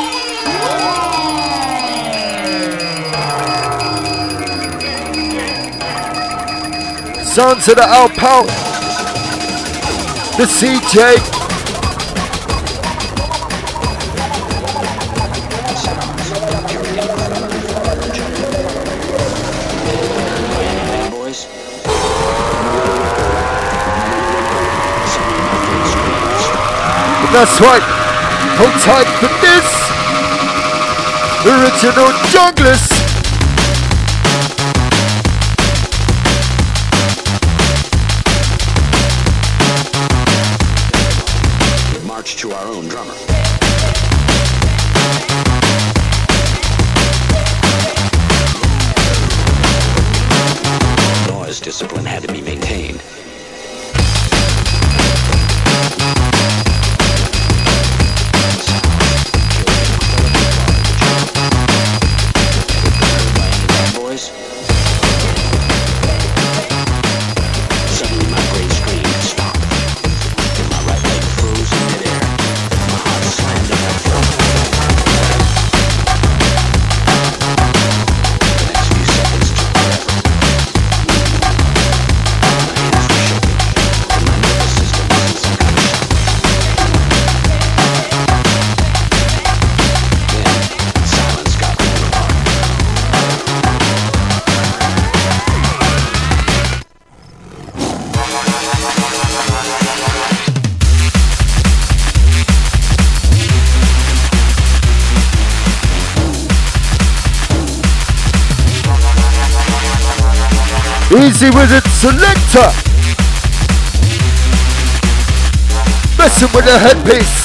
Sounds of the Al Pow, the C J, that's right, hold tight for this original junglers. To our own drummer. Noise discipline had to be maintained. Boys. Suddenly my great screen stopped. And my right leg froze in midair. Slammed on that floor. The next few seconds took forever. My hands were shaking, and my nervous system was in some kind of shock. Then, silence got torn apart. Easy with it, selector. Messing with the headpiece.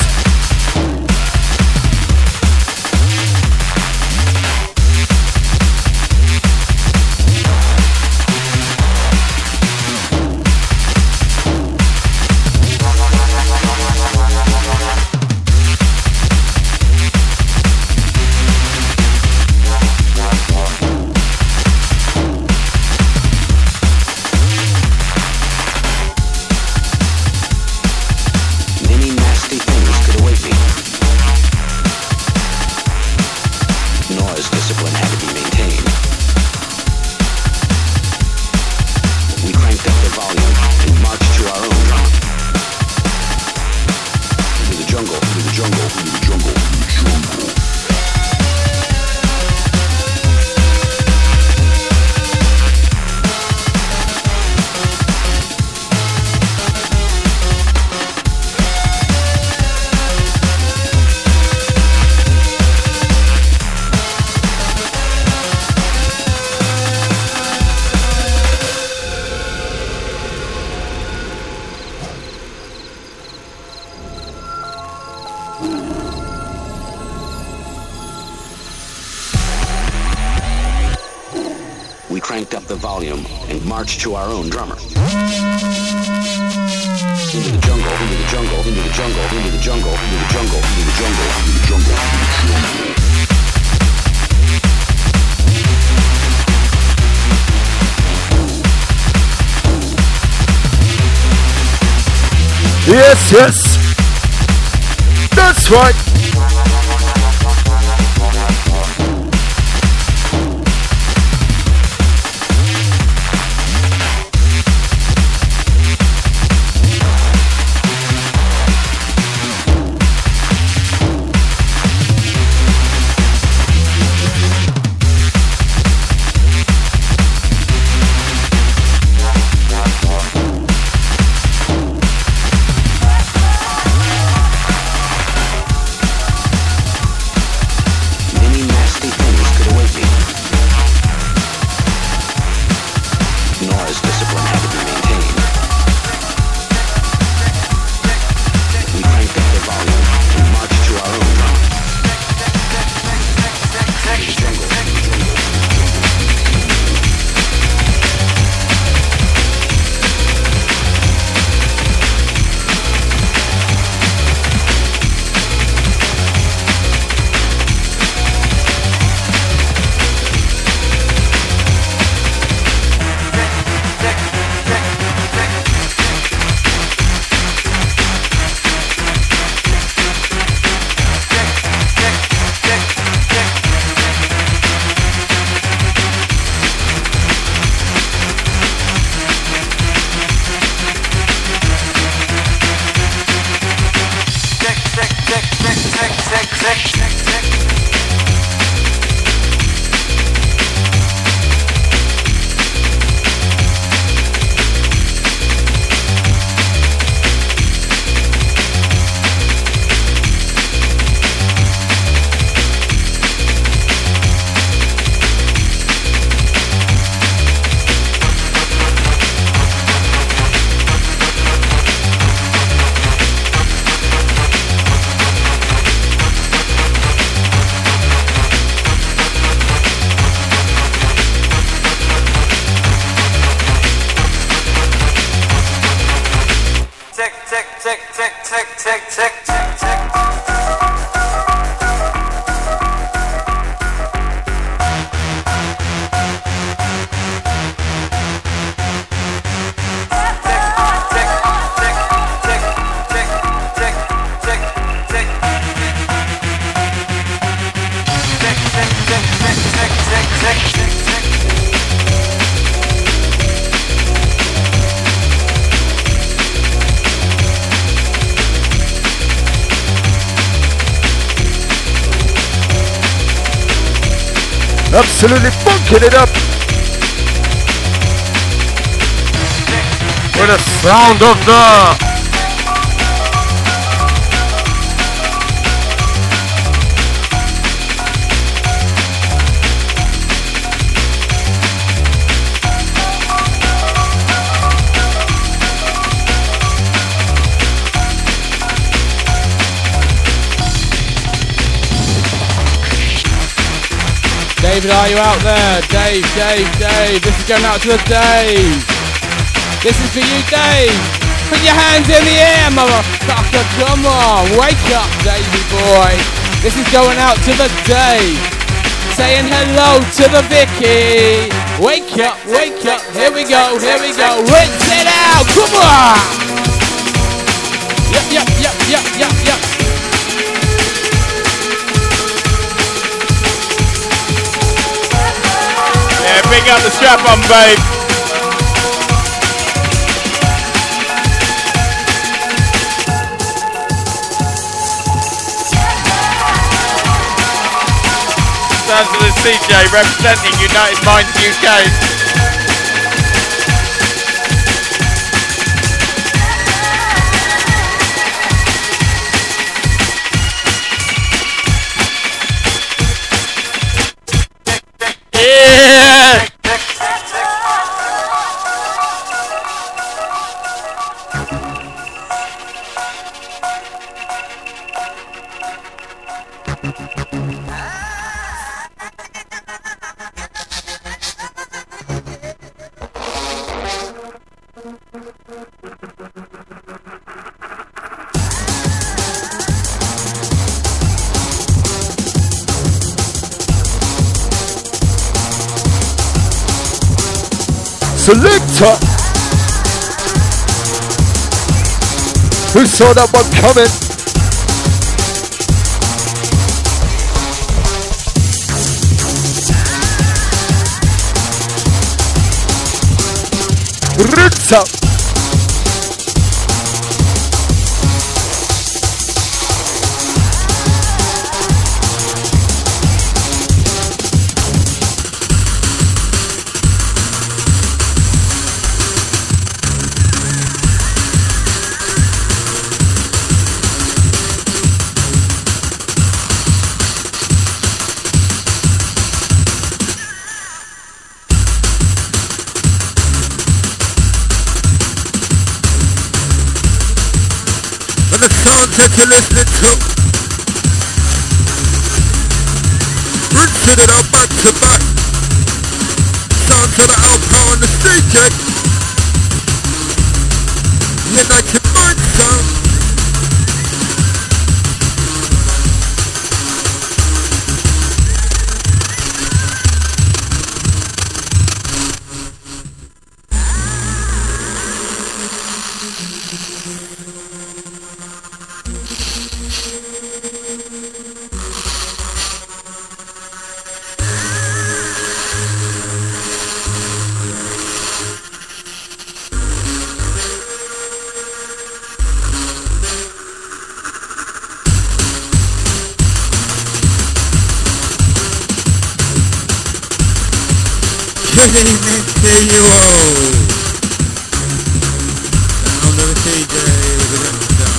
cranked up the volume and marched to our own drummer. Into the jungle, into the jungle, into the jungle, into the jungle, into the jungle, into the jungle, into the jungle, into the jungle. Yes, yes. That's right. Absolutely funking it up with the sound of the David, are you out there? Dave, Dave, Dave. This is going out to the Dave. This is for you, Dave. Put your hands in the air, motherfucker. Come on. Wake up, Davey boy. This is going out to the Dave. Saying hello to the Vicky. Wake up, wake up. Here we go, here we go. Rinse it out. Come on. Yep, yep, yep, yep, yep, yep. Big up the strap on, babe. Sounds of the C J representing United Minds U K. Yeah! Selector. Who saw that one coming? Roots up. That you're listening to, rinsing it out back to back. Sounds of the alcohol on the stage, eh? United Mind sound. Good evening to you all. Sound of the T J, the Rimstar.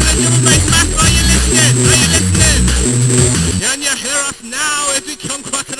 Can you hear us now as we come cracking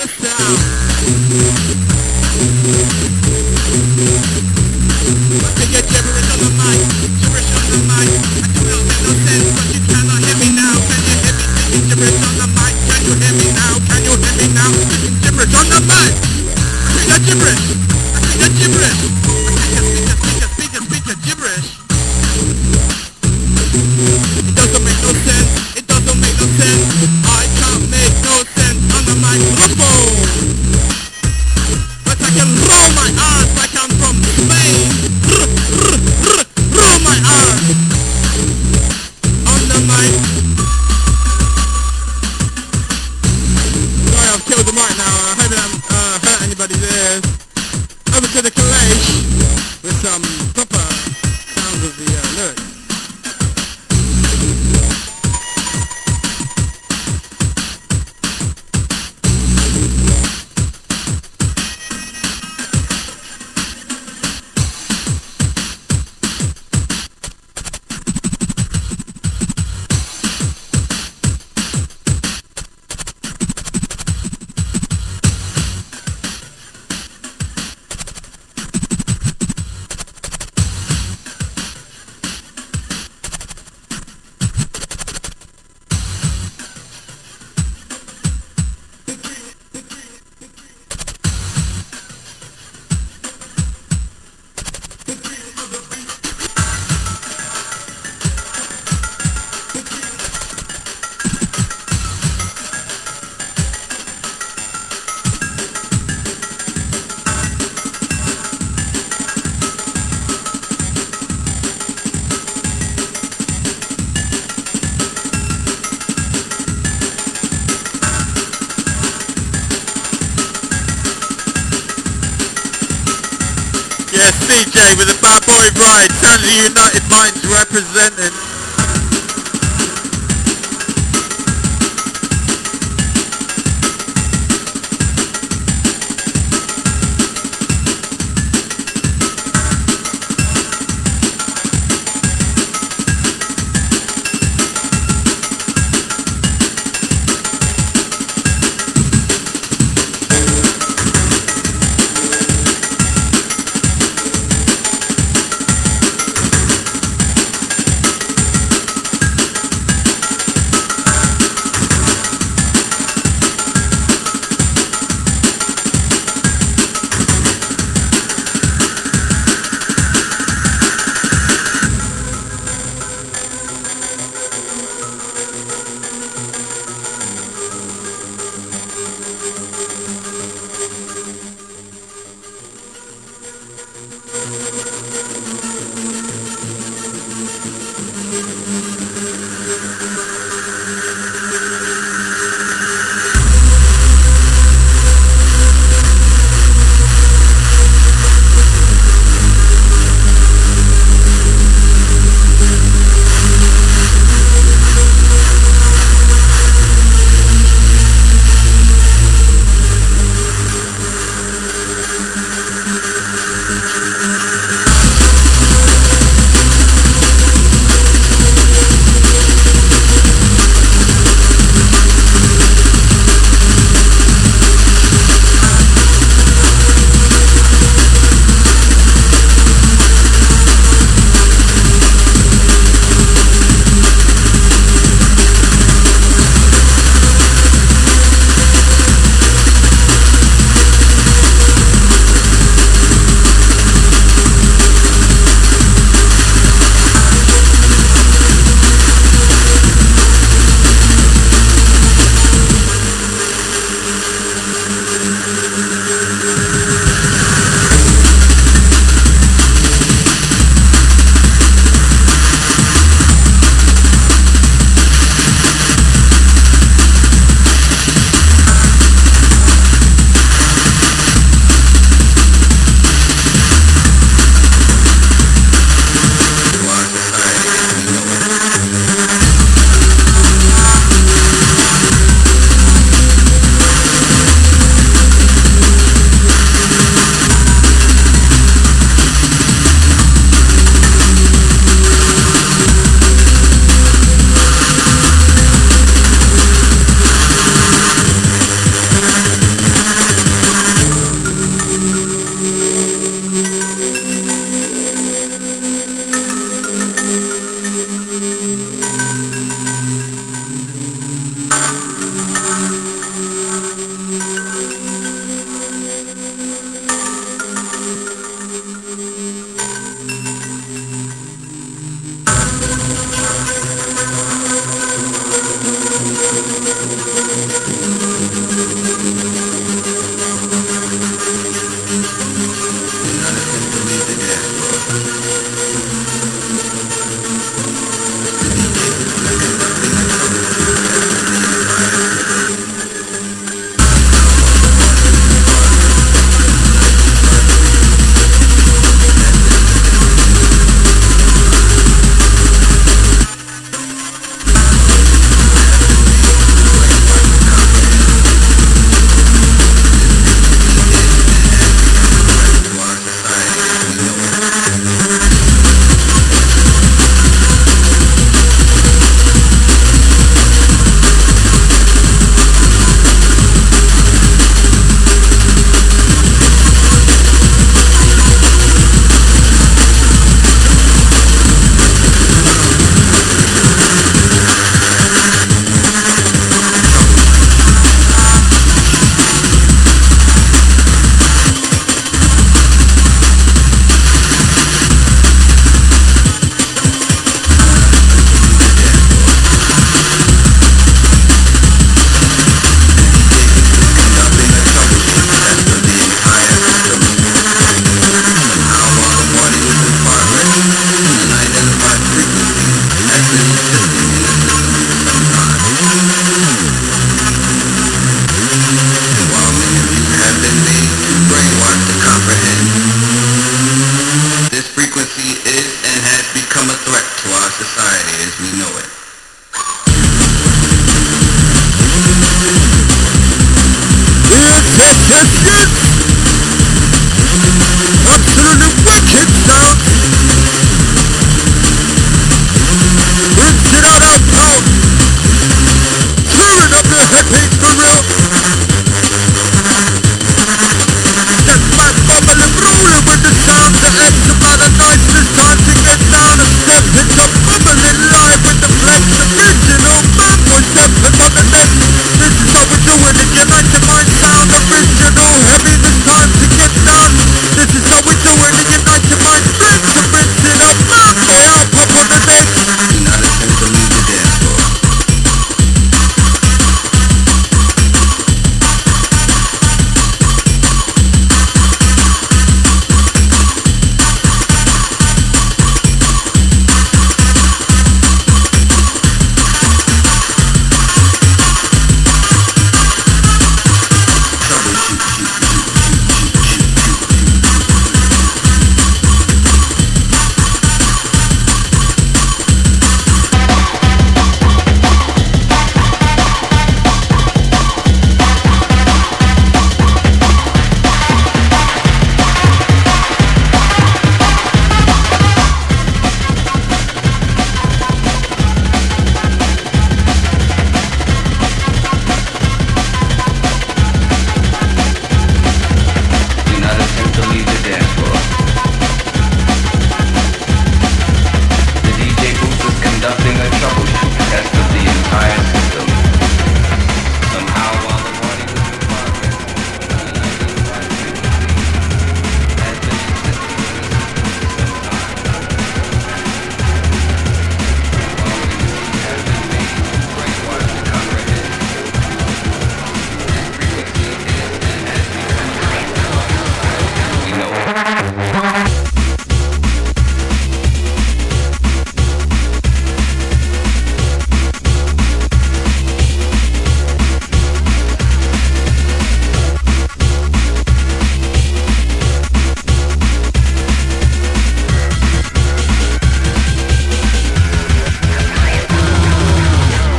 J with a bad boy ride. Sounds of United Minds representing.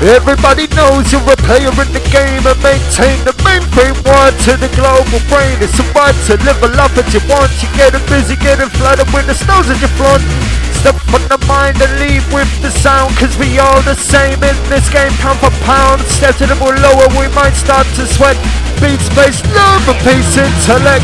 Everybody knows you're a player in the game and maintain the mainframe word to the global brain. It's a right to live a life that you want. You getting busy, getting flooded with the snows at your front. Step on the mind and leave with the sound, cause we all the same in this game, pound for pound. Step to the more lower, we might start to sweat. Beat space, love and peace, intellect.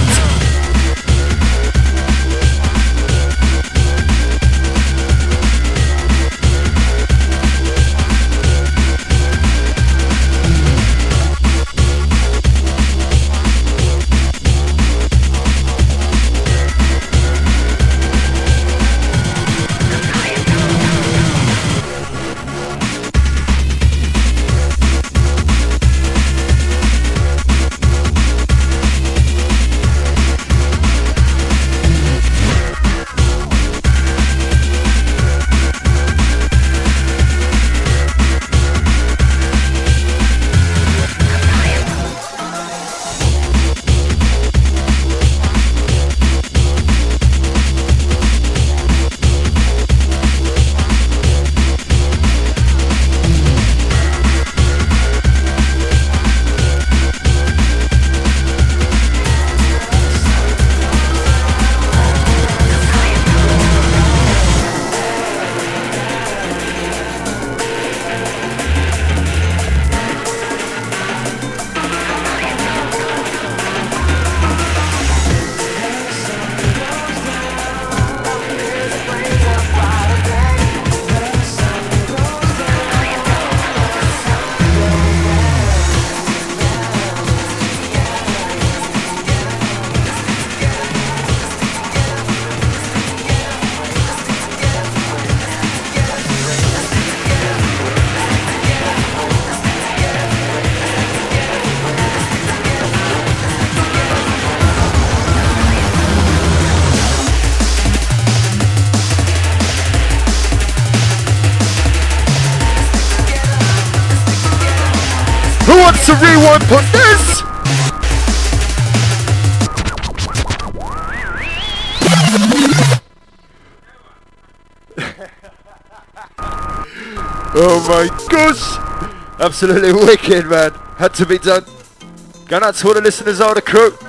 Who wants to rewind for this? Oh my gosh! Absolutely wicked, man. Had to be done. Going out to all the listeners, all the crew.